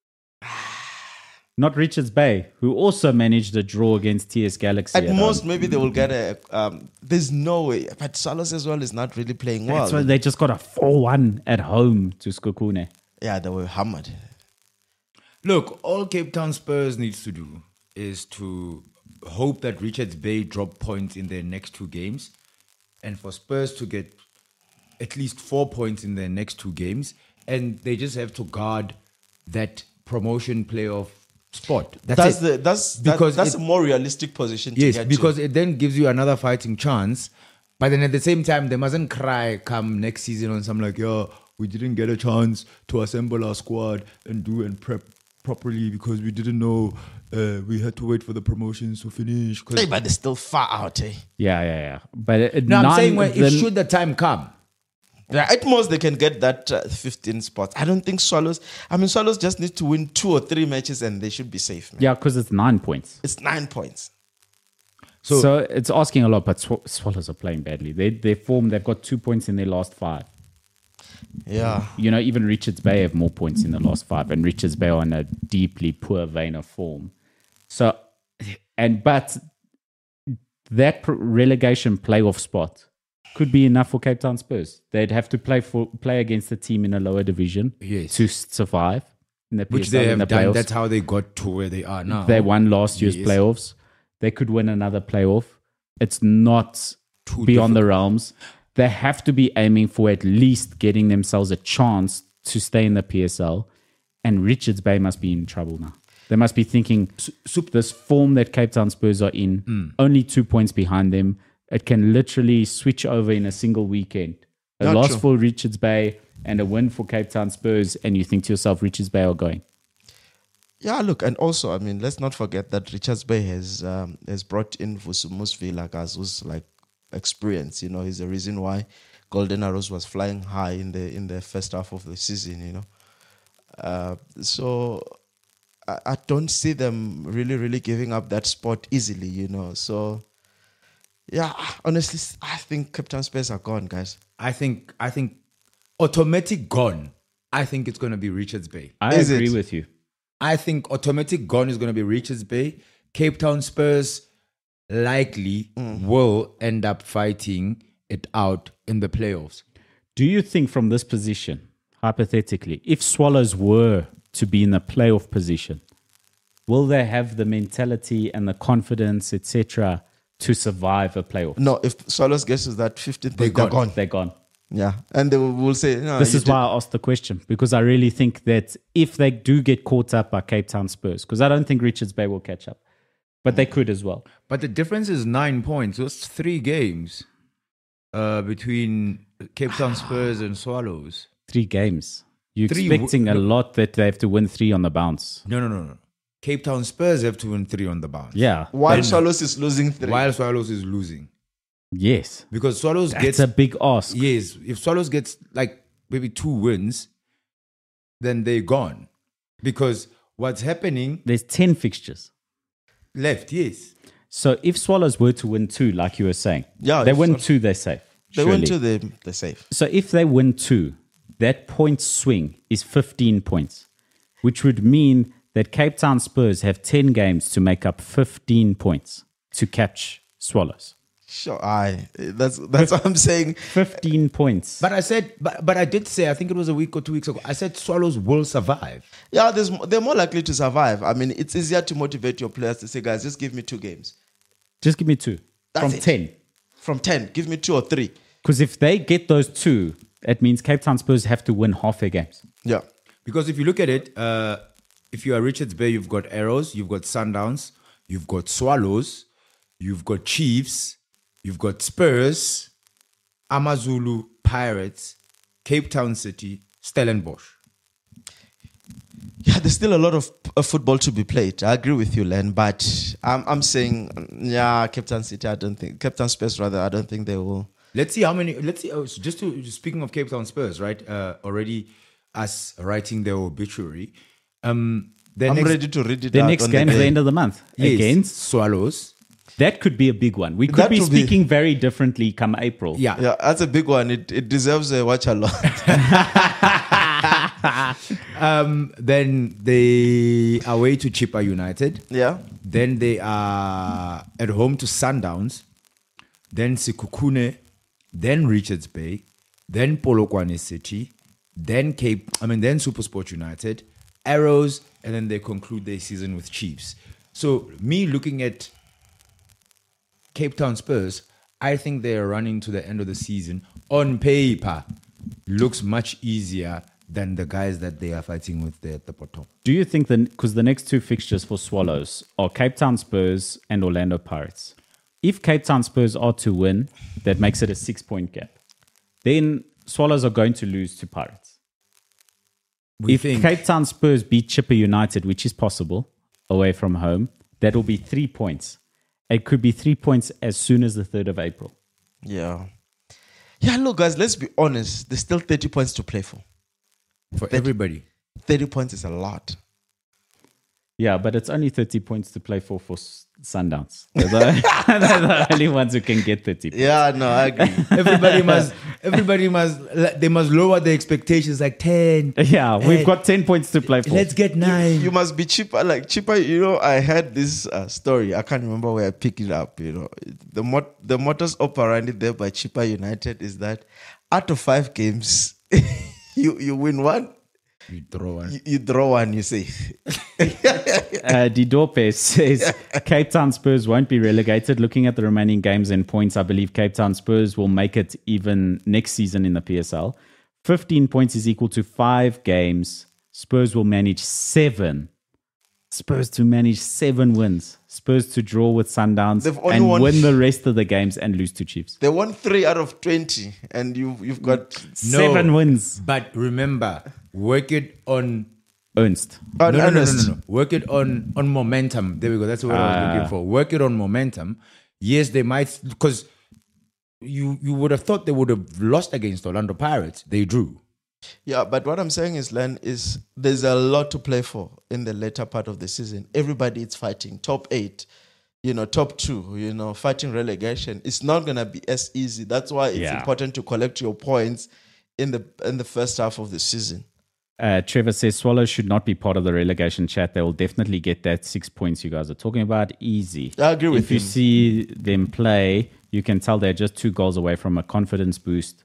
Not Richards Bay, who also managed a draw against TS Galaxy. At home. most, maybe they will get a. There's no way. But Solos as well is not really playing well. That's why they just got a 4-1 at home to Skokune. Yeah, they were hammered. Look, all Cape Town Spurs needs to do is to hope that Richards Bay drop points in their next two games, and for Spurs to get at least 4 points in their next two games, and they just have to guard that promotion playoff spot. That's it. Because that's it- a more realistic position to Yes, get because to. it then gives you another fighting chance. But then at the same time, they mustn't cry come next season on something like, yeah, we didn't get a chance to assemble our squad and prep properly because we didn't know we had to wait for the promotions to finish. 'Cause- Hey, but they're still far out, eh? Yeah. But No, I'm saying should the time come. Yeah, at most they can get that 15 spots. I don't think Swallows. I mean, Swallows just need to win 2 or 3 matches and they should be safe, man. yeah, because it's 9 points. It's 9 points. So it's asking a lot, but Swallows are playing badly. They've got 2 points in their last 5. Yeah. You know, even Richards Bay have more points in the last 5, and Richards Bay are in a deeply poor vein of form. So, but that relegation playoff spot could be enough for Cape Town Spurs. They'd have to play against a team in a lower division Yes. to survive in the Which PSL, they in have the done. playoffs. That's how they got to where they are now. They won last year's Yes. playoffs. They could win another playoff. It's not Too beyond the realms. They have to be aiming for at least getting themselves a chance to stay in the PSL. And Richards Bay must be in trouble now. They must be thinking, this form that Cape Town Spurs are in, only 2 points behind them. It can literally switch over in a single weekend. A Not loss true. for Richards Bay and a win for Cape Town Spurs, and you think to yourself, Richards Bay are going. Yeah, look, and also, I mean, let's not forget that Richards Bay has brought in Vusumusvi Lagas, who's like experience. You know, he's the reason why Golden Arrows was flying high in the first half of the season. You know, so I don't see them really giving up that spot easily. You know, so yeah, honestly, I think Cape Town Spurs are gone, guys. I think automatic gone. I think it's going to be Richards Bay. I Is agree it? with you. I think automatic gone is going to be Richards Bay. Cape Town Spurs likely will end up fighting it out in the playoffs. Do you think from this position, hypothetically, if Swallows were to be in a playoff position, will they have the mentality and the confidence, etc., to survive a playoff? No, if Swallows gets to that 15th, they're gone. gone. They're gone. Yeah, and they will say, no, This you is why I asked the question, because I really think that if they do get caught up by Cape Town Spurs, because I don't think Richards Bay will catch up, but they could as well. But the difference is 9 points. So it's 3 games between Cape Town Spurs and Swallows. 3 games. You're 3 expecting a lot that they have to win 3 on the bounce. No. Cape Town Spurs have to win 3 on the bounce. Yeah. While Swallows is losing 3. While Swallows is losing. Yes. Because Swallows That's gets... a big ask. Yes, if Swallows gets like maybe 2 wins, then they're gone. Because what's happening... There's 10 fixtures. Left, yes. So if Swallows were to win 2, like you were saying, Yeah, they if win Swallows- 2, they're safe. They surely. went to the safe. So if they win 2, that point swing is 15 points, which would mean that Cape Town Spurs have 10 games to make up 15 points to catch Swallows. Sure, that's what I'm saying. 15 points. But I said, but I did say, I think it was a week or 2 weeks ago, I said Swallows will survive. Yeah, they're more likely to survive. I mean, it's easier to motivate your players to say, guys, just give me 2 games. Just give me 2 That's from it. 10. From 10, give me 2 or 3. Because if they get those 2, it means Cape Town Spurs have to win half their games. Yeah. Because if you look at it, if you are Richards Bay, you've got Arrows, you've got Sundowns, you've got Swallows, you've got Chiefs, you've got Spurs, Amazulu, Pirates, Cape Town City, Stellenbosch. Yeah, there's still a lot of football to be played. I agree with you, Len, but I'm saying, yeah, Cape Town City, Cape Town Spurs rather, I don't think they will. Let's see how many. Let's see. Speaking of Cape Town Spurs, right? Already us writing their obituary. I'm ready to read it The out next on game the is the day. end of the month Yes, against. Swallows. That could be a big one. We could That be will be- speaking very differently come April. Yeah. Yeah, that's a big one. It deserves a watch along. Then they are away to Chippa United. Yeah. Then they are at home to Sundowns. Then Sekhukhune. Then Richards Bay. Then Polokwane City. Then then SuperSport United. Arrows. And then they conclude their season with Chiefs. So me looking at Cape Town Spurs, I think they are running to the end of the season on paper. Looks much easier than the guys that they are fighting with there at the bottom. Do you think that, because the next 2 fixtures for Swallows are Cape Town Spurs and Orlando Pirates, if Cape Town Spurs are to win, that makes it a 6-point gap. Then Swallows are going to lose to Pirates. We If think Cape Town Spurs beat Chippa United, which is possible, away from home, that will be 3 points. It could be 3 points as soon as the 3rd of April. Yeah. Yeah, look, guys, let's be honest. There's still 30 points to play for. for everybody. 30 points is a lot. Yeah, but it's only 30 points to play for Sundowns. They're the only ones who can get 30 points. Yeah, no, I agree. They must lower the expectations like 10. Yeah, we've got 10 points to play for. Let's get 9. You must be cheaper. Like cheaper, I heard this story. I can't remember where I picked it up. The modus operandi there by Chippa United is that out of 5 games, you win 1, You throw one. you draw 1, you say. Didope says Cape Town Spurs won't be relegated. Looking at the remaining games and points, I believe Cape Town Spurs will make it even next season in the PSL. 15 points is equal to 5 games. Spurs will manage 7. Spurs to manage 7 wins. Spurs to draw with Sundowns They've only and won- win the rest of the games and lose to Chiefs. They won 3 out of 20, and you've got 7 wins. But remember, work it on. Ernst. on No. Ernest. Work it on momentum. There we go. That's what I was looking for. Work it on momentum. Yes, they might, because you would have thought they would have lost against Orlando Pirates. They drew. Yeah, but what I'm saying is, Len, is there's a lot to play for in the later part of the season. Everybody is fighting top 8, top 2, fighting relegation. It's not gonna be as easy. That's why it's important to collect your points in the first half of the season. Trevor says Swallows should not be part of the relegation chat. They will definitely get that 6 points you guys are talking about. Easy. I agree with If you him. see them play, you can tell they're just 2 goals away from a confidence boost.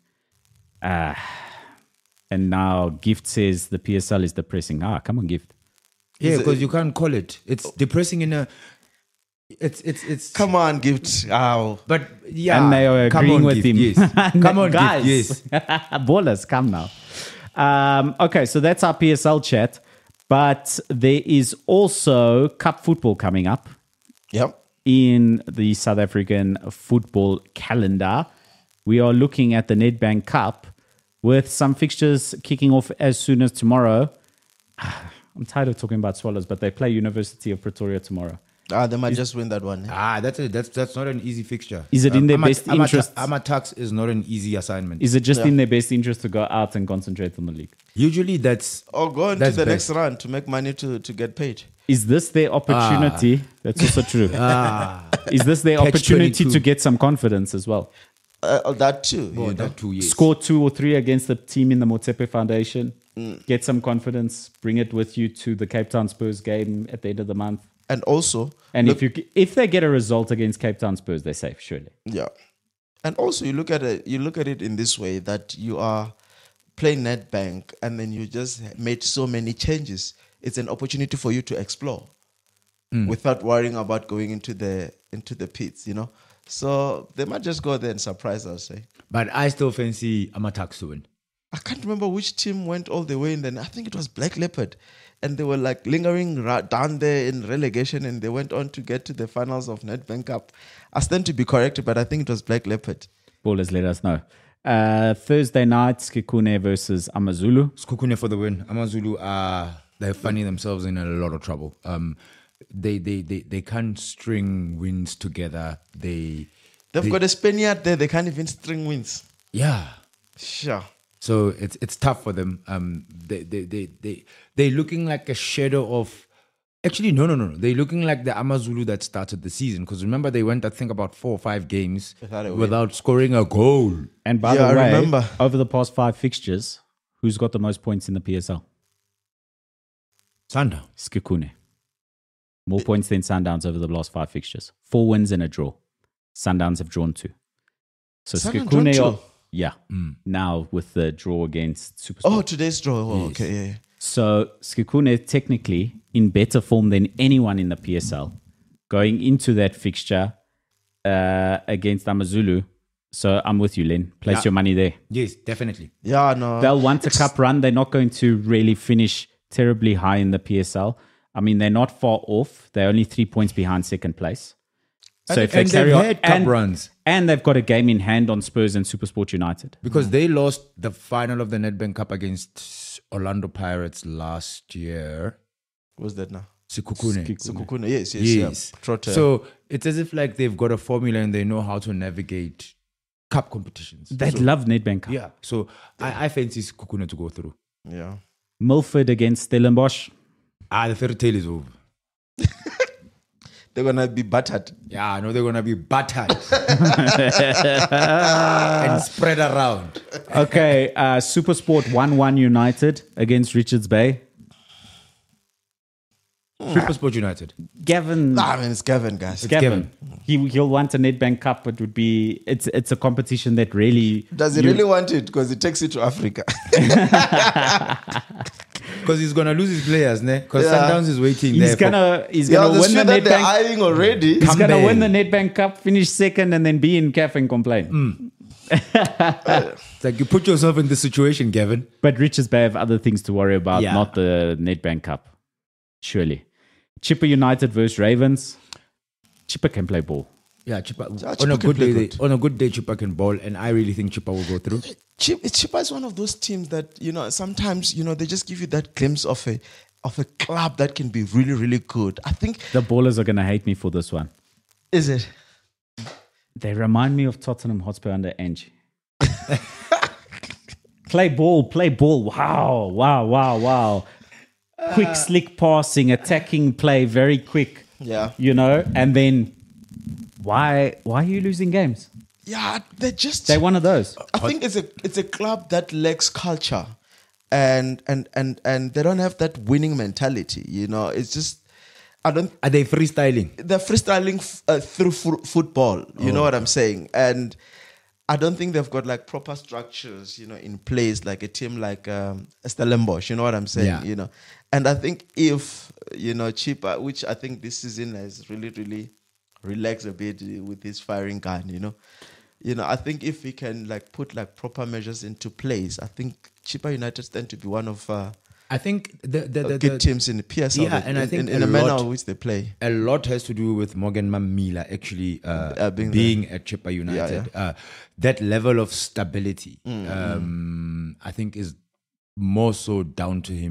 And now Gift says the PSL is depressing. Come on, Gift. Yeah, because you can't call it. It's depressing in a. It's. Come on, Gift. Ow. But yeah, And they are come agreeing on, with Gift, him. Yes. Come on, Guys. Gift, yes. Ballers, come now. Okay, so that's our PSL chat. But there is also Cup football coming up Yep. in the South African football calendar. We are looking at the Nedbank Cup with some fixtures kicking off as soon as tomorrow. I'm tired of talking about Swallows, but they play University of Pretoria tomorrow. They might just win that one. That's not an easy fixture. Is it in their best interest? Amatax is not an easy assignment. Is it just in their best interest to go out and concentrate on the league? Usually that's Or go into That's the best. next round to make money to get paid. Is this their opportunity? That's also true. Is this their Catch opportunity 22. to get some confidence as well? That too. you know. that 2 years. Score 2 or 3 against the team in the Motsepe Foundation. Get some confidence. Bring it with you to the Cape Town Spurs game at the end of the month. And also, And look- if they get a result against Cape Town Spurs, they're safe, surely. yeah, and also you look at it in this way that you are playing Nedbank and then you just made so many changes. It's an opportunity for you to explore without worrying about going into the pits. So they might just go there and surprise us. But I still fancy Amatax to win. I can't remember which team went all the way in then. I think it was Black Leopard. And they were like lingering down there in relegation and they went on to get to the finals of Nedbank Cup. I stand to be corrected, but I think it was Black Leopard. Ballers, let us know. Thursday night, Skikune versus Amazulu. Skukune for the win. Amazulu they're finding themselves in a lot of trouble. They can't string wins together. They've Got a Spaniard there. They can't even string wins. Yeah. Sure. So it's tough for them. They're looking like a shadow of. Actually, no. They're looking like the Amazulu that started the season. Because remember, they went, I think, about 4 or 5 games Without a win. without scoring a goal. And by Yeah, the I way, remember. over the past 5 fixtures, who's got the most points in the PSL? Sundown. Skikune. More points than Sundowns over the last 5 fixtures. 4 wins and a draw. Sundowns have drawn 2. So Sundown drawn Skikune two? are, yeah. Now with the draw against Supersport. Oh, today's draw. Oh, okay. Yeah. So Skikune technically in better form than anyone in the PSL going into that fixture against Amazulu. So I'm with you, Len. Place your money there. Yes, definitely. Yeah, no. They'll want a cup run. They're not going to really finish terribly high in the PSL. I mean, they're not far off. They're only 3 points behind second place. So if they And carry they've on, had cup runs. and they've got a game in hand on Spurs and Supersport United. Because they lost the final of the Nedbank Cup against Orlando Pirates last year. What's that now? Sikukune. Sukukune. Yes. Yes. Yeah. Trotter. So it's as if like they've got a formula and they know how to navigate cup competitions. They'd love Nedbank Cup. Yeah. So I fancy Sikukune to go through. yeah. Milford against Stellenbosch. The fairy tale is over. They're going to be battered. Yeah, I know they're gonna be battered and spread around. Okay, Supersport 1-1 United against Richards Bay. Supersport United. Gavin, I mean, it's Gavin, guys. Gavin. He'll want a Nedbank Cup. It would be it's a competition that really Does he really want it? Because he takes it to Africa. Because he's gonna lose his players, ne? Because Yeah. Sundowns is waiting he's there. gonna yeah, win the the that they're Nedbank. eyeing already. He's Come gonna win the back. Nedbank Cup, finish second, and then be in CAF and complain. It's like you put yourself in this situation, Gavin. But Richards Bay have other things to worry about, Yeah. not the Nedbank Cup. Surely. Chipper United versus Ravens. Chipper can play ball. Yeah, Chippa. Chippa On a can good play day, good. on a good day, Chippa can ball, and I really think Chippa will go through. Chippa is one of those teams that, sometimes, they just give you that glimpse of a club that can be really, really good. I think, The ballers are going to hate me for this one. is it? They remind me of Tottenham Hotspur under Ange. Play ball. Wow. Quick, slick passing, attacking play, very quick. Yeah. And then why are you losing games? Yeah, They're one of those. I think it's a club that lacks culture, and they don't have that winning mentality. It's just Are they freestyling? they're freestyling through football. You know what I'm saying? And I don't think they've got like proper structures, in place like a team like Stellenbosch. You know what I'm saying? Yeah. And I think if Chippa, which I think this season has really, really relaxed a bit with his firing gun. I think if we can like put like proper measures into place, I think Chippa United stand to be one of I think the good teams in the PSL. Yeah, and I think in a the manner lot- in which they play. a lot has to do with Morgan Mamila actually being at Chippa United. Yeah. That level of stability, I think, is more so down to him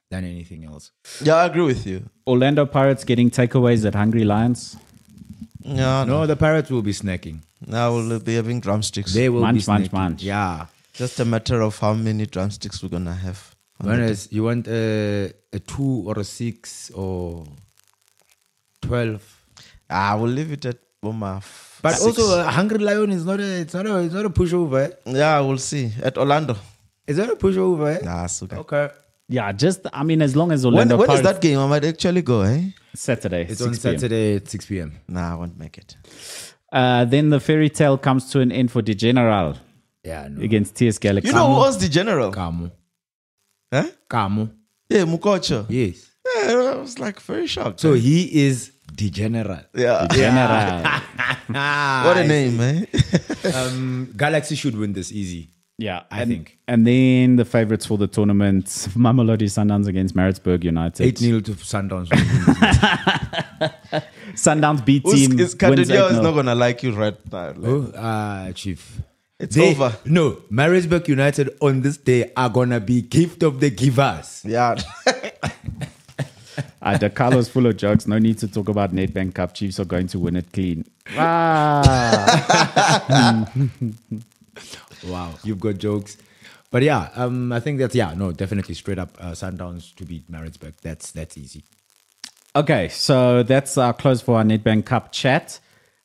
than anything else. Yeah, I agree with you. Orlando Pirates getting takeaways at Hungry Lions. Yeah, No, the Pirates will be snacking. now we'll be having drumsticks. They will be Munch, munch, snacking. munch. Yeah. Just a matter of how many drumsticks we're gonna have. on the Whereas you want a 2 or a 6 or 12. We'll leave it at Boma. But 6. also, a Hungry Lion is not a pushover. Yeah, we'll see at Orlando. Is that a pushover? Nah, Suka. Okay. Yeah, just as long as When Orlando is Pirates that game? I might actually go. Saturday. It's 6 on p.m. Saturday at 6 p.m. Nah, I won't make it. Then the fairy tale comes to an end for De General Yeah, no. against TS Galaxy. You know who was the general? Kamu. Huh? Kamu. Yeah, Mukocho. Yes. Yeah, I was like very shocked. So he is the general. yeah, General. what a name, eh? Galaxy should win this easy. Yeah, I think. And then the favorites for the tournament, Mamelodi Sundowns against Maritzburg United. 8-0 to Sundowns. Sundowns B team wins Candidia is 8-0. not gonna like you right now. Like, Chief. it's over. No, Maritzburg United on this day are gonna be gift of the givers. Yeah. The Carlos full of jokes. No need to talk about Nedbank Cup. Chiefs are going to win it clean. Wow, you've got jokes. But yeah, I think that's definitely straight up Sundowns to beat Maritzburg. That's easy. Okay, so that's our close for our Nedbank Cup chat.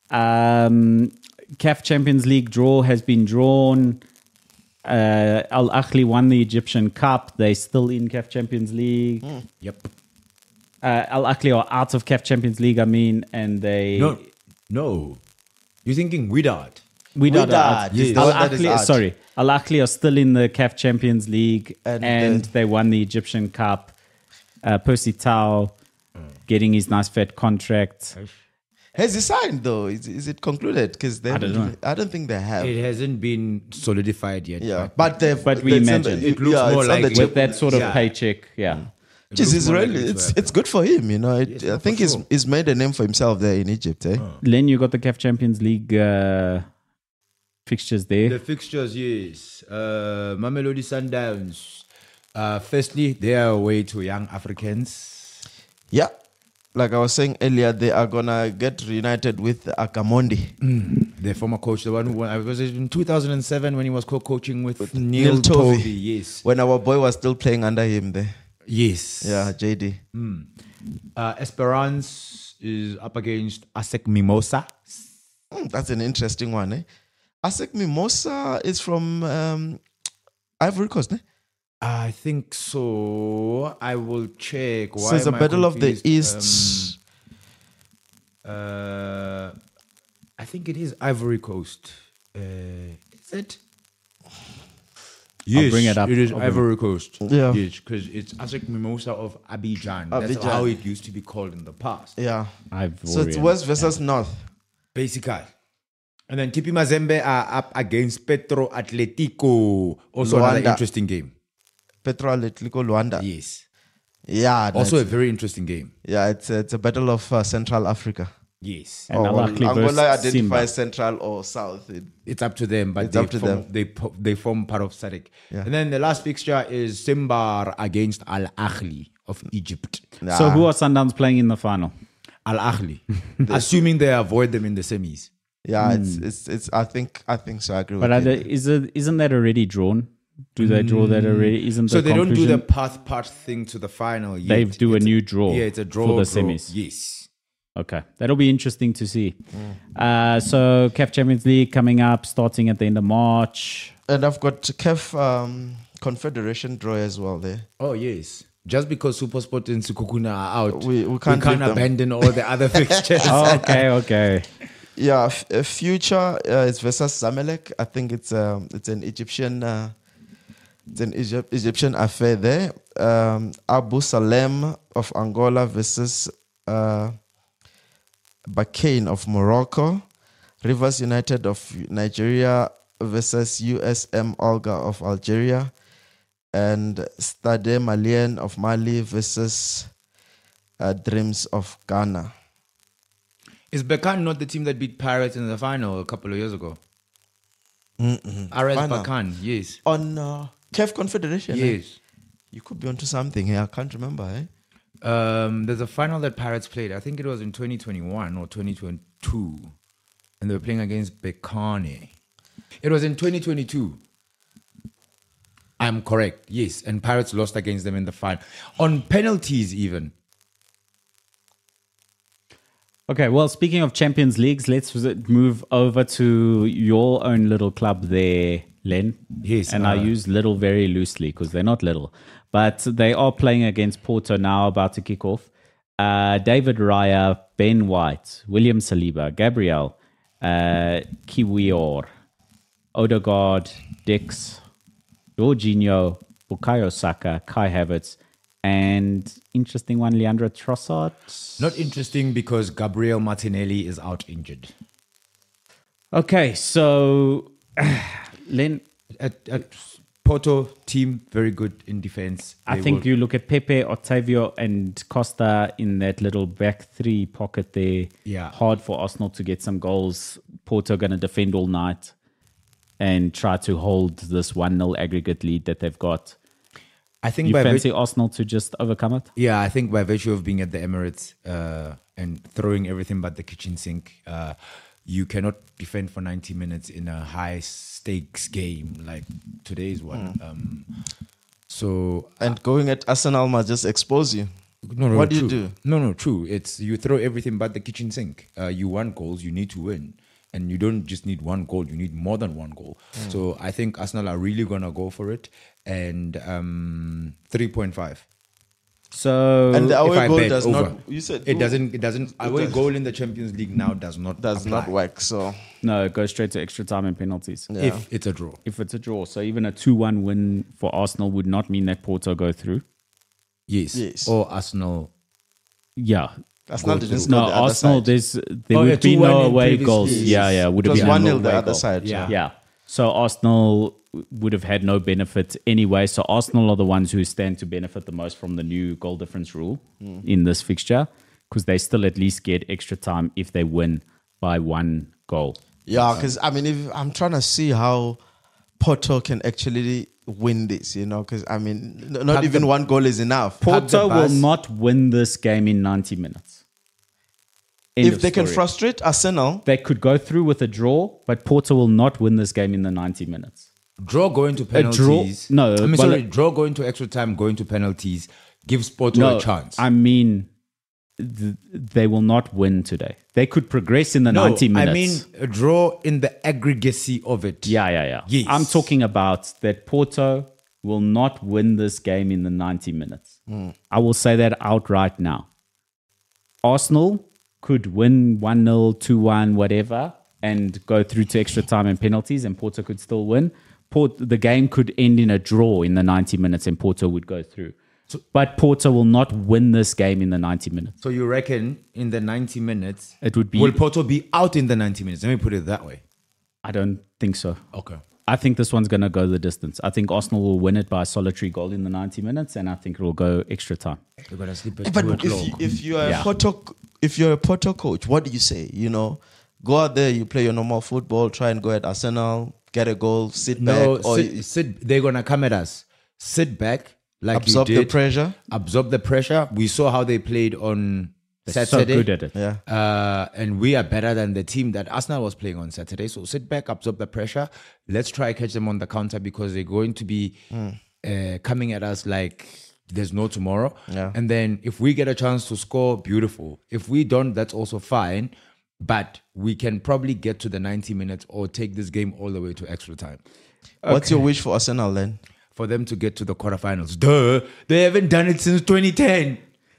CAF Champions League draw has been drawn. Al Ahly won the Egyptian Cup. They're still in CAF Champions League. Yep. Al Ahly are out of CAF Champions League, and they... No. You're thinking Wydad. Wydad are out. Wydad is the Al one that is Ahly, out. sorry. Al Ahly are still in the CAF Champions League, and they won the Egyptian Cup. Percy Tau getting his nice fat contract. Has he signed though? Is it concluded? Because I don't know. I don't think they have. It hasn't been solidified yet. Yeah, but they've. But we it's on imagine. It looks more it's on the like tip. With that sort of Yeah. paycheck, yeah. Jeez, looks it's more really likely to happen. it's good for him, you know. I think for sure. he's made a name for himself there in Egypt, eh? Len, you got the CAF Champions League fixtures there. The fixtures, yes. Mamelodi Sundowns. Firstly, they are away to Young Africans. Yeah. Like I was saying earlier, they are gonna get reunited with Akamondi. The former coach, the one who won, I was in 2007 when he was co-coaching with Neil Neil Tovey. Tovey. Yes. When our boy was still playing under him there. Yes. Yeah, JD. Esperance is up against ASEC Mimosa. That's an interesting one, eh? Asek Mimosa is from Ivory Coast, eh? I think so. I will check. So it's a am I battle of the confused? East. I think it is Ivory Coast. Is it? Yes, bring it up. It is I'll bring Ivory Coast. Yeah. Yes, because it's ASEC Mimosa of Abidjan. That's Abidjan. how it used to be called in the past. Yeah. I've So it's West versus North. Basically. And then Tipi Mazembe are up against Petro Atletico. Also another Luanda. interesting game. Petro Atletico Luanda. Yes. Yeah. Also a that's- very interesting game. yeah, it's a battle of Central Africa. Yes. And Al Ahly Angola versus identifies Simba. Central or South. It's up to them, but It's up to them. they form part of SADC. Yeah. And then the last fixture is Simba against Al Ahly of Egypt. So who are Sundowns playing in the final? Al Ahly, assuming they avoid them in the semis. Yeah, it's. I think so. I agree But with you. isn't that already drawn? Do they draw that already? Isn't So the they don't do the conclusion- path thing to the final yet. They do a It's new draw. Yeah, it's a draw for the draw. semis. Yes. Okay, that'll be interesting to see. So CAF Champions League coming up, starting at the end of March. And I've got CAF Confederation draw as well there. Oh yes. Just because SuperSport and Sukukuna are out, We can't leave them. abandon all the other fixtures. Okay. Yeah, Future is versus Zamalek. I think it's an Egyptian Egyptian affair there. Abu Salem of Angola versus Bakane of Morocco. Rivers United of Nigeria versus USM Olga of Algeria. And Stade Malien of Mali versus Dreams of Ghana. Is Bakan not the team that beat Pirates in the final a couple of years ago? RS Final. Bakan, yes. On CAF Confederation. eh? Yes. You could be onto something here. I can't remember, eh? There's a final that Pirates played. I think it was in 2021 or 2022. And they were playing against Bekane. It was in 2022. I'm correct. Yes. And Pirates lost against them in the final. On penalties even. Okay, well, speaking of Champions Leagues, let's move over to your own little club there, Len. Yes, And I use little very loosely because they're not little. But they are playing against Porto now, about to kick off. David Raya, Ben White, William Saliba, Gabriel, Kiwior, Odegaard, Dix, Jorginho, Bukayo Saka, Kai Havertz, and interesting one, Leandro Trossard. Not interesting because Gabriel Martinelli is out injured. Okay, so Len, At Porto team, very good in defense. I think you look at Pepe, Otavio, and Costa in that little back three pocket there. Yeah. Hard for Arsenal to get some goals. Porto going to defend all night and try to hold this 1-0 aggregate lead that they've got. I think You by fancy Arsenal to just overcome it? Yeah, I think by virtue of being at the Emirates and throwing everything but the kitchen sink, you cannot defend for 90 minutes in a high stakes game like today's one. And going at Arsenal might just expose you. No, What do you true. do? No, true. It's you throw everything but the kitchen sink. You want goals, you need to win. And you don't just need one goal, you need more than one goal. So I think Arsenal are really going to go for it. And 3.5. So And the If away I goal bet does over. not. You said It doesn't. Away goal in the Champions League now does not apply work. So no, it goes straight to extra time and penalties. yeah. if it's a draw. If it's a draw. So even a 2-1 win for Arsenal would not mean that Porto go through. Yes. Or Arsenal. Yeah. Arsenal didn't through. score No, the other Arsenal, side. there Oh, would yeah, be 2-1 no in away previous goals. years. Yeah, would It have was been 1-0 no the away other goal. side. Yeah. Yeah. So Arsenal would have had no benefit anyway. So Arsenal are the ones who stand to benefit the most from the new goal difference rule in this fixture because they still at least get extra time if they win by 1 goal. Yeah, because I mean, if I'm trying to see how Porto can actually win this, because I mean, not Have even the- 1 goal is enough. Porto will bus. not win this game in 90 minutes. End If of they can story. frustrate Arsenal, They could go through with a draw, but Porto will not win this game in the 90 minutes. Draw going to draw- penalties. no, I mean, but sorry, like- draw going to extra time, going to penalties gives Porto a chance. I mean, they will not win today. They could progress in the 90 minutes. I mean, a draw in the aggregacy of it. Yeah. Yes. I'm talking about that Porto will not win this game in the 90 minutes. I will say that outright now. Arsenal could win 1-0, 2-1, whatever, and go through to extra time and penalties, and Porto could still win. The game could end in a draw in the 90 minutes, and Porto would go through. But Porto will not win this game in the 90 minutes. So you reckon in the 90 minutes, It would be... will Porto be out in the 90 minutes? Let me put it that way. I don't think so. Okay. I think this one's going to go the distance. I think Arsenal will win it by a solitary goal in the 90 minutes, and I think it will go extra time. They're going to sleep at but 2 o'clock. if you're Yeah. if you're a Porto coach, what do you say? Go out there, you play your normal football, try and go at Arsenal, get a goal, sit No, back, or sit. They're going to come at us. Sit back like absorb you the did. pressure. Absorb the pressure. We saw how they played on They're Saturday. so good at it. Yeah. And we are better than the team that Arsenal was playing on Saturday. So sit back, absorb the pressure. Let's try to catch them on the counter because they're going to be coming at us like there's no tomorrow. Yeah. And then if we get a chance to score, beautiful. If we don't, that's also fine. But we can probably get to the 90 minutes or take this game all the way to extra time What's your wish for Arsenal then? for them to get to the quarterfinals. Duh, they haven't done it since 2010.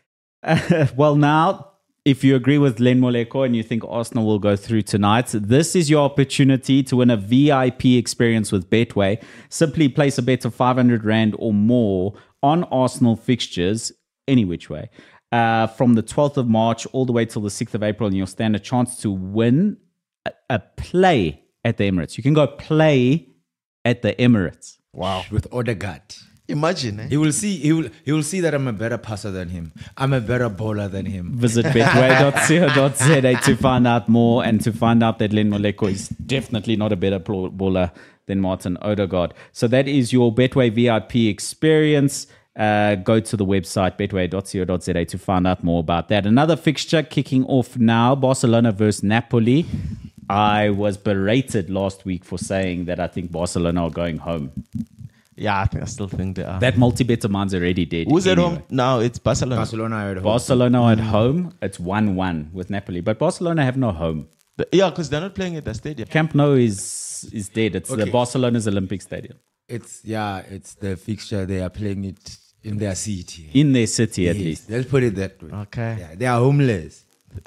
Well, now, if you agree with Len Moleko and you think Arsenal will go through tonight, this is your opportunity to win a VIP experience with Betway. Simply place a bet of 500 Rand or more on Arsenal fixtures, any which way, from the 12th of March all the way till the 6th of April, and you'll stand a chance to win a play at the Emirates. You can go play at the Emirates. Wow. With Odegaard. Imagine, eh? He will see that I'm a better passer than him. I'm a better bowler than him. Visit betway.co.za to find out more and to find out that Len Moleko is definitely not a better bowler than Martin Odegaard. So that is your Betway VIP experience. Go to the website betway.co.za to find out more about that. Another fixture kicking off now, Barcelona versus Napoli. I was berated last week for saying that I think Barcelona are going home. Yeah, I still think they are. That multi-better mind's already dead. Who's at anyway. home? Now it's Barcelona. Barcelona at home. Barcelona at home, it's 1-1 with Napoli. But Barcelona have no home. Yeah, because they're not playing at the stadium. Camp Nou is dead. It's the Okay. Barcelona's Olympic Stadium. It's the fixture. They are playing it in their city. In their city, at Yes, least. let's put it that way. Okay. Yeah, they are homeless.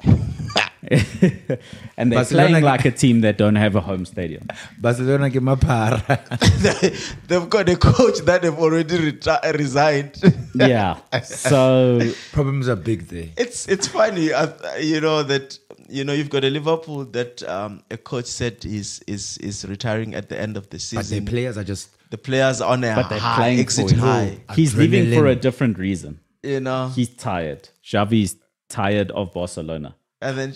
And they're Barcelona- playing like a team that don't have a home stadium. Barcelona ke mapara. They've got a coach that have already resigned. Yeah. So, Problems are big there. It's funny, that you've got a Liverpool that a coach said is retiring at the end of the But season. the players are just The players on a but they're high playing exit for it. high. He's leaving for a Adrenaline. different reason. He's tired. Xavi's tired of Barcelona. And then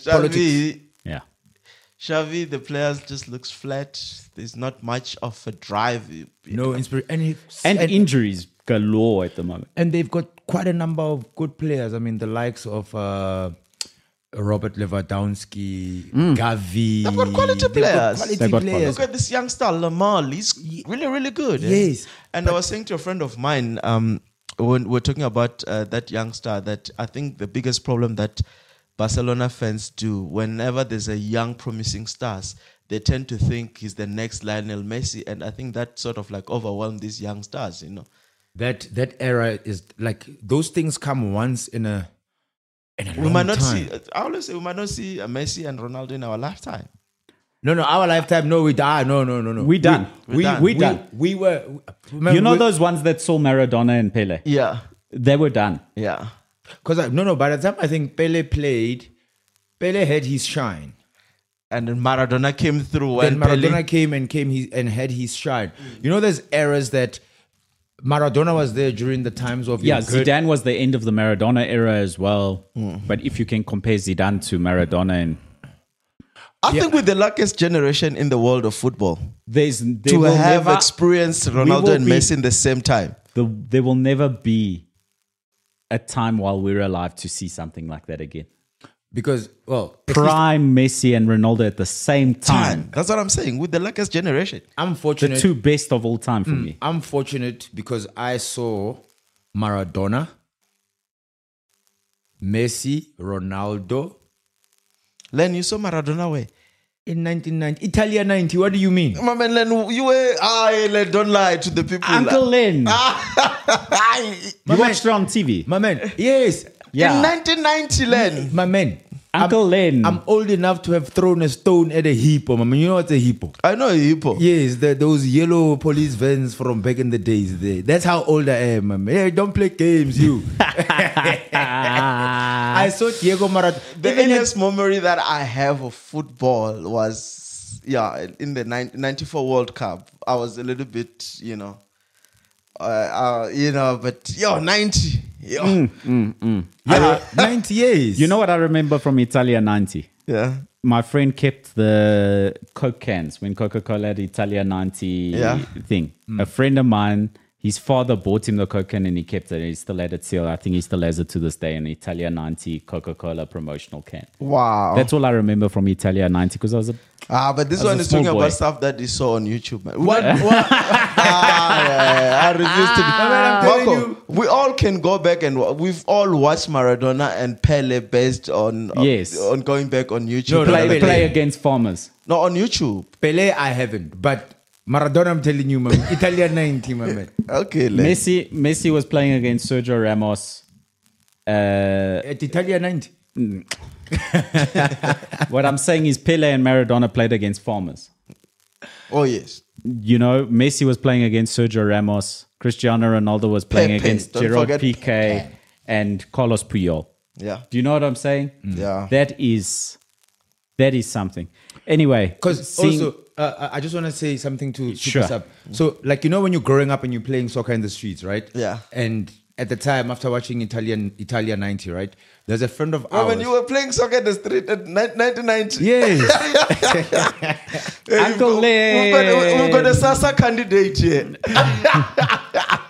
Yeah. the players just looks flat. There's not much of a drive. no inspiration. And injuries galore at the moment. And they've got quite a number of good players. I mean, the likes of Robert Lewandowski, Gavi. They've got quality players. They've got players. Look at this youngster Lamar. He's really, really good. Yes, And I was saying to a friend of mine, when we're talking about that youngster, that I think the biggest problem that Barcelona fans do whenever there's a young, promising stars, they tend to think he's the next Lionel Messi, and I think that sort of like overwhelmed these young stars. That era is like those things come once in a We long might not time. see. I always say we might not see Messi and Ronaldo in our lifetime. No, our lifetime. No, we die. No. We done. We done. We done. We were. You know those ones that saw Maradona and Pele? Yeah, They were done. yeah. Because no. By the time I think Pele played, Pele had his shine. And then Maradona came through. Then And Maradona Pele, came and had his shine. You know, there's eras that Maradona was there during the times of Yeah, your good- Zidane was the end of the Maradona era as well. But if you can compare Zidane to Maradona, and I think we're the luckiest generation in the world of football there to will have never, experienced will Ronaldo and be- Messi in the same time. there will never be a time while we're alive to see something like that again. because at least Prime Messi and Ronaldo at the same time. That's what I'm saying. We're the luckiest generation. I'm The fortunate. two best of all time for me. I'm fortunate because I saw Maradona, Messi, Ronaldo Len, you saw Maradona where? in 1990, Italia 90. What do you mean? My man, Len, you were. Len, don't lie to the people. Uncle Len, Aye. you watched it on TV. My man, yes. Yeah. In 1990, Len. My man. Uncle Len. I'm old enough to have thrown a stone at a hippo, my man. You know what's a hippo? I know Hippo. Yes, those yellow police vans from back in the days there. That's how old I am, my man. Hey, don't play games, you. I saw Diego Maradona. The earliest memory that I have of football was, in the 94 World Cup. I was a little bit, but 90. Yeah, 90 years. You know what I remember from Italia 90? Yeah. My friend kept the Coke cans when Coca-Cola had Italia 90 thing. A friend of mine, his father bought him the Coke can and he kept it. He still had it sealed. I think he still has it to this day, an Italia 90 Coca-Cola promotional can. Wow. That's all I remember from Italia 90 because I was a... But this As a one is small talking boy. about stuff that he saw on YouTube, man. What? I refuse to. I'm telling Marco, you. we all can go back and we've all watched Maradona and Pele based on Yes. on going back on YouTube. No, play, Pele. play against farmers. No, on YouTube. Pele, I haven't. But Maradona, I'm telling you, man. Italia 90, my man. Okay, Len. Messi was playing against Sergio Ramos. At Italia 90. What I'm saying is Pele and Maradona played against farmers. Oh yes. You know, Messi was playing against Sergio Ramos. Cristiano Ronaldo was playing Pepe. against Don't Gerard forget Piqué and Carlos Puyol. Yeah. Do you know what I'm saying? Yeah. That is something. Anyway, Because seeing- also, I just want to say something to Sure. Super Sub. So, like, when you're growing up and you're playing soccer in the streets, right? Yeah. And at the time, after watching Italia 90, right? There's a friend of Oh, ours. when you were playing soccer in the street at 1990. Yes. Hey, Uncle we've got Len. a Sasa candidate here.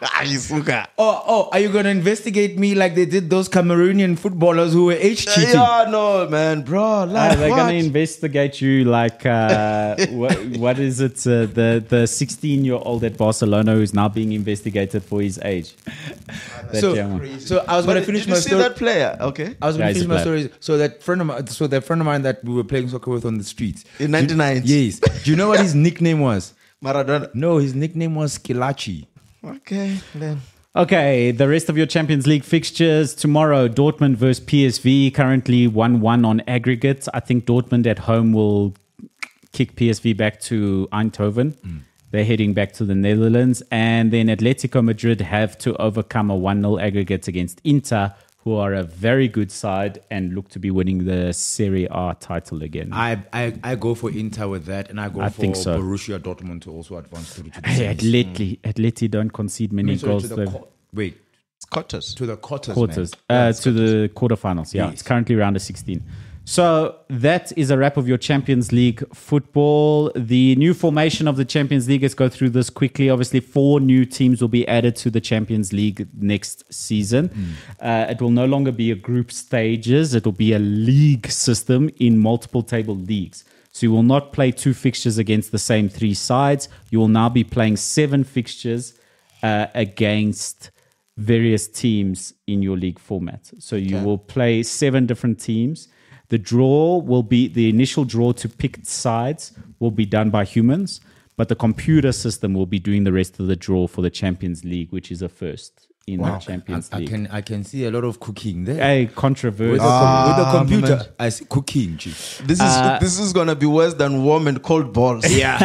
Oh, are you going to investigate me like they did those Cameroonian footballers who were age cheating? Yeah, no, man, bro. Like, They're what? going to investigate you like, what is it? The 16-year-old at Barcelona who's now being investigated for his age. So I was going to But finish did my you see story. that player? Okay. I was going Yeah, to he's finish a my player. story. So that friend of mine that we were playing soccer with on the streets. In 99. Yes. Do you know what his nickname was? Maradona. No, his nickname was Skilachi. Okay, then. Okay, the rest of your Champions League fixtures tomorrow: Dortmund versus PSV. Currently 1-1 on aggregate. I think Dortmund at home will kick PSV back to Eindhoven. They're heading back to the Netherlands, and then Atletico Madrid have to overcome a 1-0 aggregate against Inter, who are a very good side and look to be winning the Serie A title again. I go for Inter with that, and I go I for think so. Borussia Dortmund to also advance through to the Hey, semis. Atleti don't concede many goals. to though. the wait, It's Cotters. to the quarters. Quarters, man. to the quarterfinals. Yeah, Yes. it's currently round of 16. So that is a wrap of your Champions League football. The new formation of the Champions League, let's go through this quickly. Obviously, 4 new teams will be added to the Champions League next season. It will no longer be a group stages. It will be a league system in multiple table leagues. So you will not play 2 fixtures against the same 3 sides. You will now be playing 7 fixtures against various teams in your league format. So you will play 7 different teams. The draw will be the initial draw to pick sides will be done by humans, but the computer system will be doing the rest of the draw for the Champions League, which is a first in the Champions League. I can see a lot of cooking there. A controversy. With the computer, man. I see cooking. Chief. This is gonna be worse than warm and cold balls. Yeah.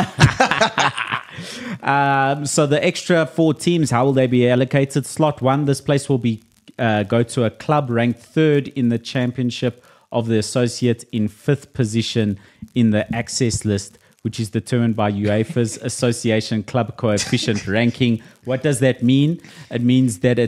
So the extra 4 teams, how will they be allocated? Slot 1, this place will be go to a club ranked 3rd in the championship of the associate in 5th position in the access list, which is determined by UEFA's Association Club Coefficient Ranking. What does that mean? It means that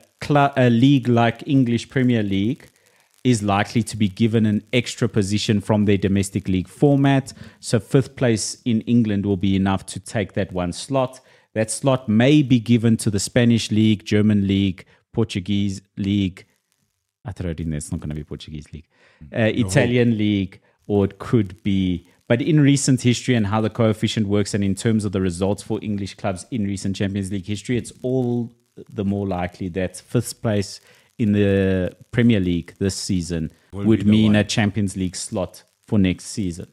a league like English Premier League is likely to be given an extra position from their domestic league format. So 5th place in England will be enough to take that 1 slot. That slot may be given to the Spanish league, German league, Portuguese league. I throw it in there. It's not going to be Portuguese league. Italian league, or it could be. But in recent history and how the coefficient works, and in terms of the results for English clubs in recent Champions League history, it's all the more likely that 5th place in the Premier League this season would mean a Champions League slot for next season.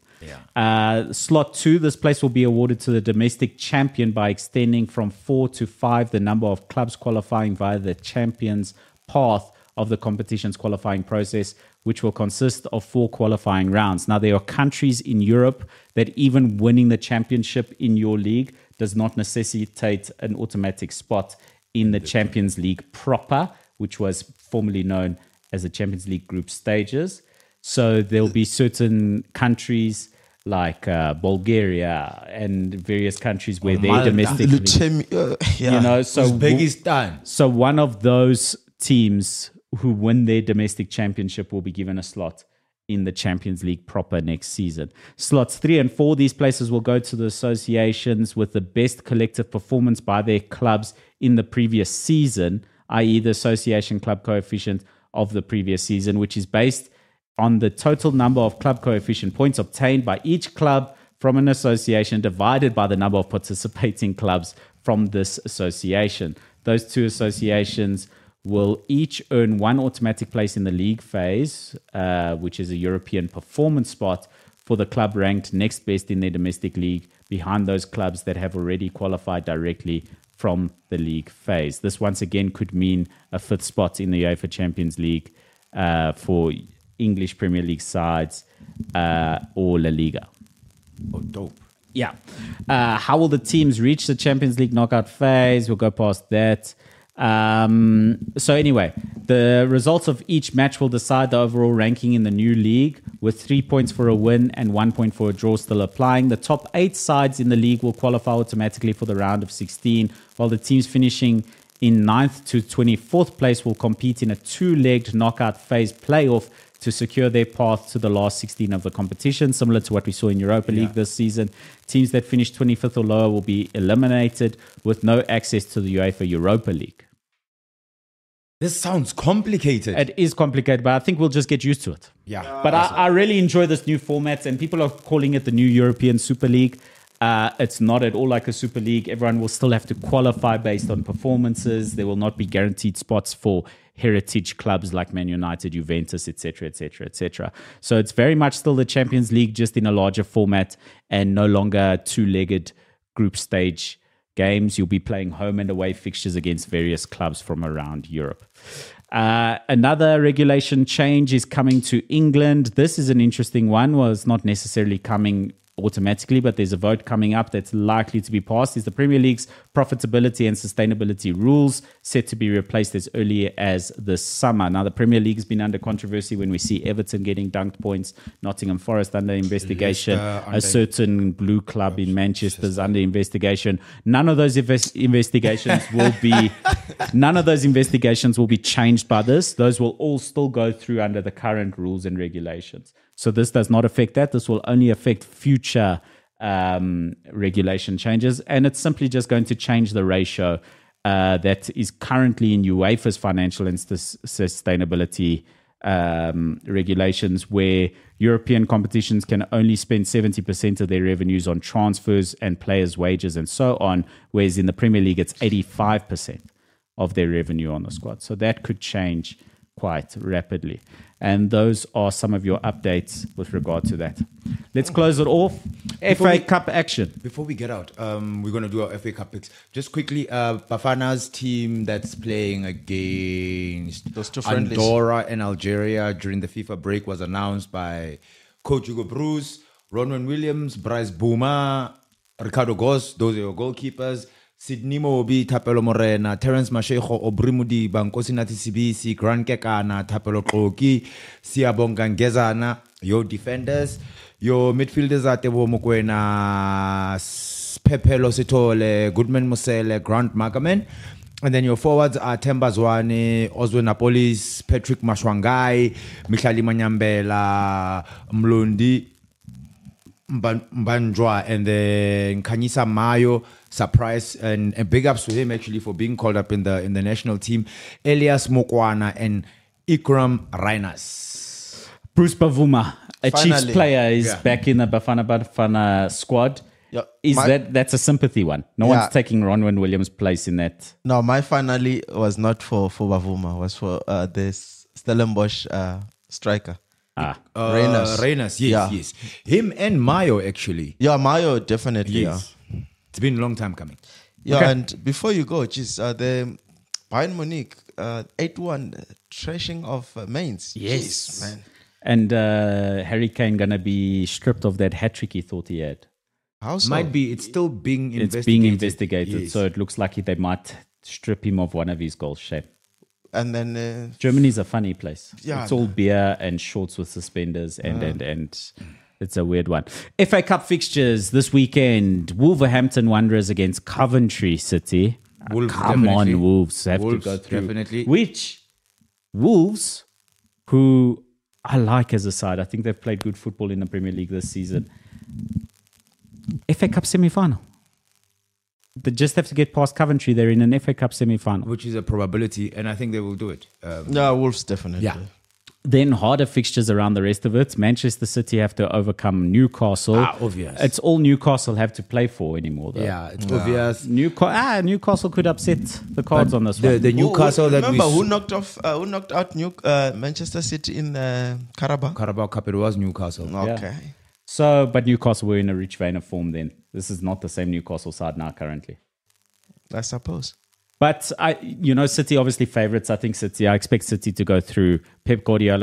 Slot 2, this place will be awarded to the domestic champion by extending from 4 to 5 the number of clubs qualifying via the champions path of the competition's qualifying process, which will consist of 4 qualifying rounds. Now, there are countries in Europe that even winning the championship in your league does not necessitate an automatic spot in the Champions League proper, which was formerly known as the Champions League group stages. So there'll be certain countries like Bulgaria and various countries where they domestically, you know, so Uzbekistan. So one of those teams who win their domestic championship will be given a slot in the Champions League proper next season. Slots 3 and 4, these places will go to the associations with the best collective performance by their clubs in the previous season, i.e. the association club coefficient of the previous season, which is based on the total number of club coefficient points obtained by each club from an association divided by the number of participating clubs from this association. Those 2 associations will each earn 1 automatic place in the league phase, which is a European performance spot for the club ranked next best in their domestic league behind those clubs that have already qualified directly from the league phase. This once again could mean a 5th spot in the UEFA Champions League for English Premier League sides or La Liga. Oh, dope. Yeah. How will the teams reach the Champions League knockout phase? We'll go past that. So anyway, the results of each match will decide the overall ranking in the new league, with 3 points for a win and 1 point for a draw still applying. The top 8 sides in the league will qualify automatically for the round of 16, while the teams finishing in 9th to 24th place will compete in a 2-legged knockout phase playoff to secure their path to the last 16 of the competition, similar to what we saw in Europa League this season. Teams that finish 25th or lower will be eliminated with no access to the UEFA Europa League. This sounds complicated. It is complicated, but I think we'll just get used to it. Yeah. But I really enjoy this new format, and people are calling it the new European Super League. It's not at all like a Super League. Everyone will still have to qualify based on performances. There will not be guaranteed spots for heritage clubs like Man United, Juventus, etc., etc., etc. So it's very much still the Champions League, just in a larger format and no longer two-legged group stage games. You'll be playing home and away fixtures against various clubs from around Europe. Another regulation change is coming to England. This is an interesting one. Well, it's not necessarily coming automatically, but there's a vote coming up that's likely to be passed. Is the Premier League's profitability and sustainability rules set to be replaced as early as this summer. Now, the Premier League's been under controversy when we see Everton getting dunked points, Nottingham Forest under investigation, a certain blue club in Manchester's under investigation. None of those investigations will be changed by this. Those will all still go through under the current rules and regulations. So this does not affect that. This will only affect future regulation changes. And it's simply just going to change the ratio that is currently in UEFA's financial and sustainability regulations, where European competitions can only spend 70% of their revenues on transfers and players' wages and so on, whereas in the Premier League, it's 85% of their revenue on the squad. So that could change quite rapidly. And those are some of your updates with regard to that. Let's close it off. FA Cup action. Before we get out, we're going to do our FA Cup picks. Just quickly, Bafana's team that's playing against Those two friendlies. Andorra and Algeria during the FIFA break was announced by Coach Hugo Bruce, Ronwen Williams, Bryce Bouma, Ricardo Goss. Those are your goalkeepers. Sidney Mobi, Tapelo Morena, Terence Mashego, Obrimudi, Bankosi Natisibisi, Grant Kekana, Tapelo Koki, Siabonga Ngezana, your defenders, your midfielders are Tebo Mokwena, Pepelo Sitole, Goodman Musele, Grant Magaman, and then your forwards are Temba Zwane, Ozwe Napolis, Patrick Mashwangai, Michali Manyambela, Mlundi, Mbanjwa, and then Kanyisa Mayo. Surprise and big ups to him actually for being called up in the national team. Elias Mokwana and Ikram Rainas. Bruce Bavuma, a Finally. Chiefs player, is back in the Bafana squad. Yeah, That's a sympathy one? No Yeah. one's taking Ronwen Williams' place in that. No, my finally was not for Bavuma, was for this Stellenbosch striker. Rainas, yes. Him and Mayo actually. Yeah, Mayo, definitely. Yes. It's been a long time coming. Yeah, Okay. and before you go, the Bayern Munich 8-1 trashing of Mainz. Yes. Jeez, man. And Harry Kane going to be stripped of that hat-trick he thought he had. How so? Might be. It's still being investigated. It's being investigated, Yes. so it looks like they might strip him of one of his goals. Shame. And then Germany's a funny place. Yeah. It's all beer and shorts with suspenders and it's a weird one. FA Cup fixtures this weekend. Wolverhampton Wanderers against Coventry City. Wolves, Come definitely. on, Wolves have Wolves, to go through. definitely. Which Wolves, who I like as a side, I think they've played good football in the Premier League this season. FA Cup semi-final. They just have to get past Coventry. They're in an FA Cup semi-final. Which is a probability, and I think they will do it. yeah, Wolves definitely. Yeah. Then harder fixtures around the rest of it. Manchester City have to overcome Newcastle. Obvious. It's all Newcastle have to play for anymore, though. Yeah, it's obvious. Newcastle could upset the cards on this one. The Newcastle that we remember who knocked out Manchester City in Carabao? Carabao Cup, it was Newcastle. Okay. So, but Newcastle were in a rich vein of form then. This is not the same Newcastle side now currently. I suppose. But City obviously favourites. I expect City to go through. Pep Guardiola.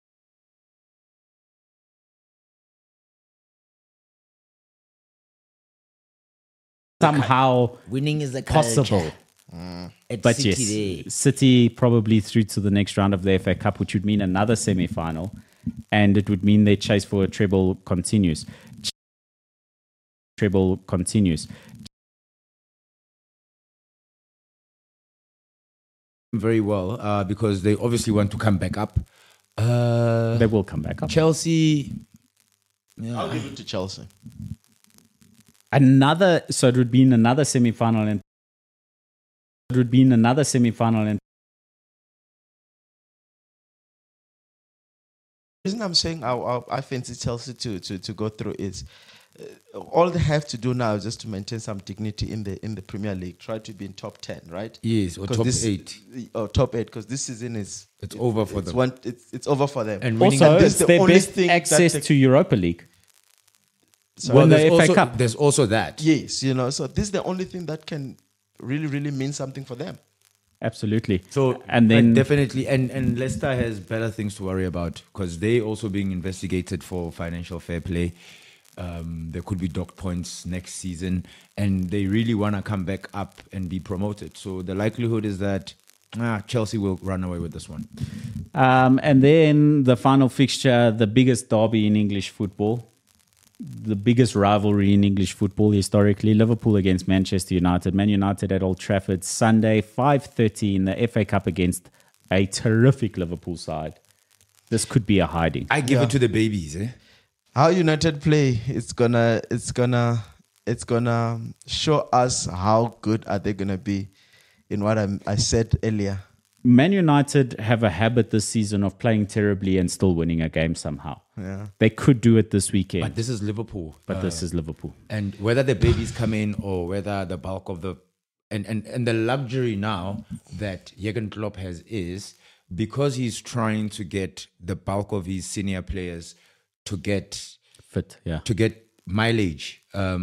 Somehow Winning is a possible. But yes, City probably through to the next round of the FA Cup, which would mean another semi-final, and it would mean their chase for a treble continues. Very well, because they obviously want to come back up. They will come back up. Chelsea. I'll give it to Chelsea. So it would be in another semi-final and The reason I'm saying I fancy Chelsea to go through is all they have to do now is just to maintain some dignity in the Premier League. Try to be in top 10, right? Yes, or top 8. Or top 8, because this season it's over for them. It's over for them. And also, and it's their best access to Europa League. Well, the there's FA also, Cup. there's also that. Yes, so this is the only thing that can really, really mean something for them. Absolutely. So, and then definitely, and Leicester has better things to worry about because they also being investigated for financial fair play. There could be docked points next season, and they really want to come back up and be promoted. So the likelihood is that Chelsea will run away with this one. And then the final fixture, the biggest derby in English football, the biggest rivalry in English football historically, Liverpool against Manchester United. Man United at Old Trafford, Sunday, 5:30 in the FA Cup against a terrific Liverpool side. This could be a hiding. I give it to the babies, eh? How United play, it's gonna show us how good are they gonna be in what I said earlier. Man United have a habit this season of playing terribly and still winning a game somehow. Yeah. They could do it this weekend. But this is Liverpool. This is Liverpool. And whether the babies come in or whether the bulk of the and the luxury now that Jurgen Klopp has is because he's trying to get the bulk of his senior players to get Fit, yeah. to get mileage.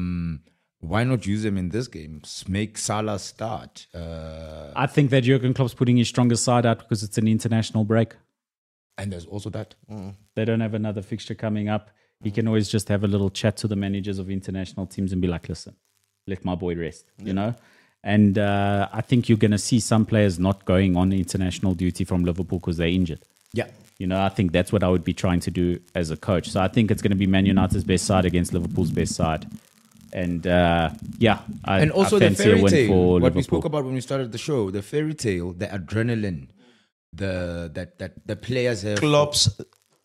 Why not use them in this game? Make Salah start. I think that Jurgen Klopp's putting his strongest side out because it's an international break. And there's also that. They don't have another fixture coming up. He can always just have a little chat to the managers of international teams and be like, listen, let my boy rest, you know? And I think you're going to see some players not going on international duty from Liverpool because they're injured. Yeah. I think that's what I would be trying to do as a coach. So I think it's going to be Man United's best side against Liverpool's best side. And and also I the fancy fairy a win tale, for what Liverpool. we spoke about when we started the show, the fairy tale, the adrenaline, that the players have. Klopp's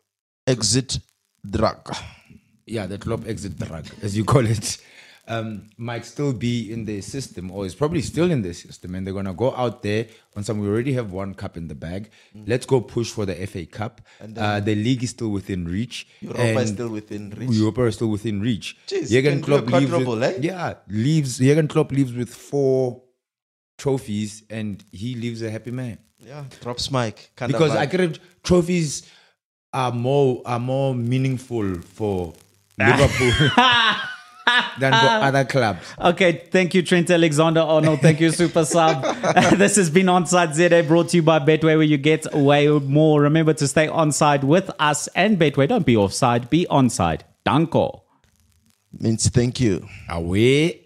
exit drug. Yeah, the Klopp exit drug, as you call it, might still be in their system, or is probably still in their system, and they're gonna go out there on some. We already have one cup in the bag. Let's go push for the FA Cup. And then the league is still within reach. Europa is still within reach. Europa is still within reach. Jeez, Jurgen can do a Klopp leaves quadruple, with, Jurgen Klopp leaves with 4 trophies, and he leaves a happy man. Yeah, drops mic. Because I get trophies are more meaningful for Liverpool than for other clubs. Okay, thank you, Trent Alexander-Arnold. Thank you, Super Sub. This has been Onside ZA, brought to you by Betway, where you get way more. Remember to stay onside with us and Betway. Don't be offside, be onside. Danko. Means thank you. Away.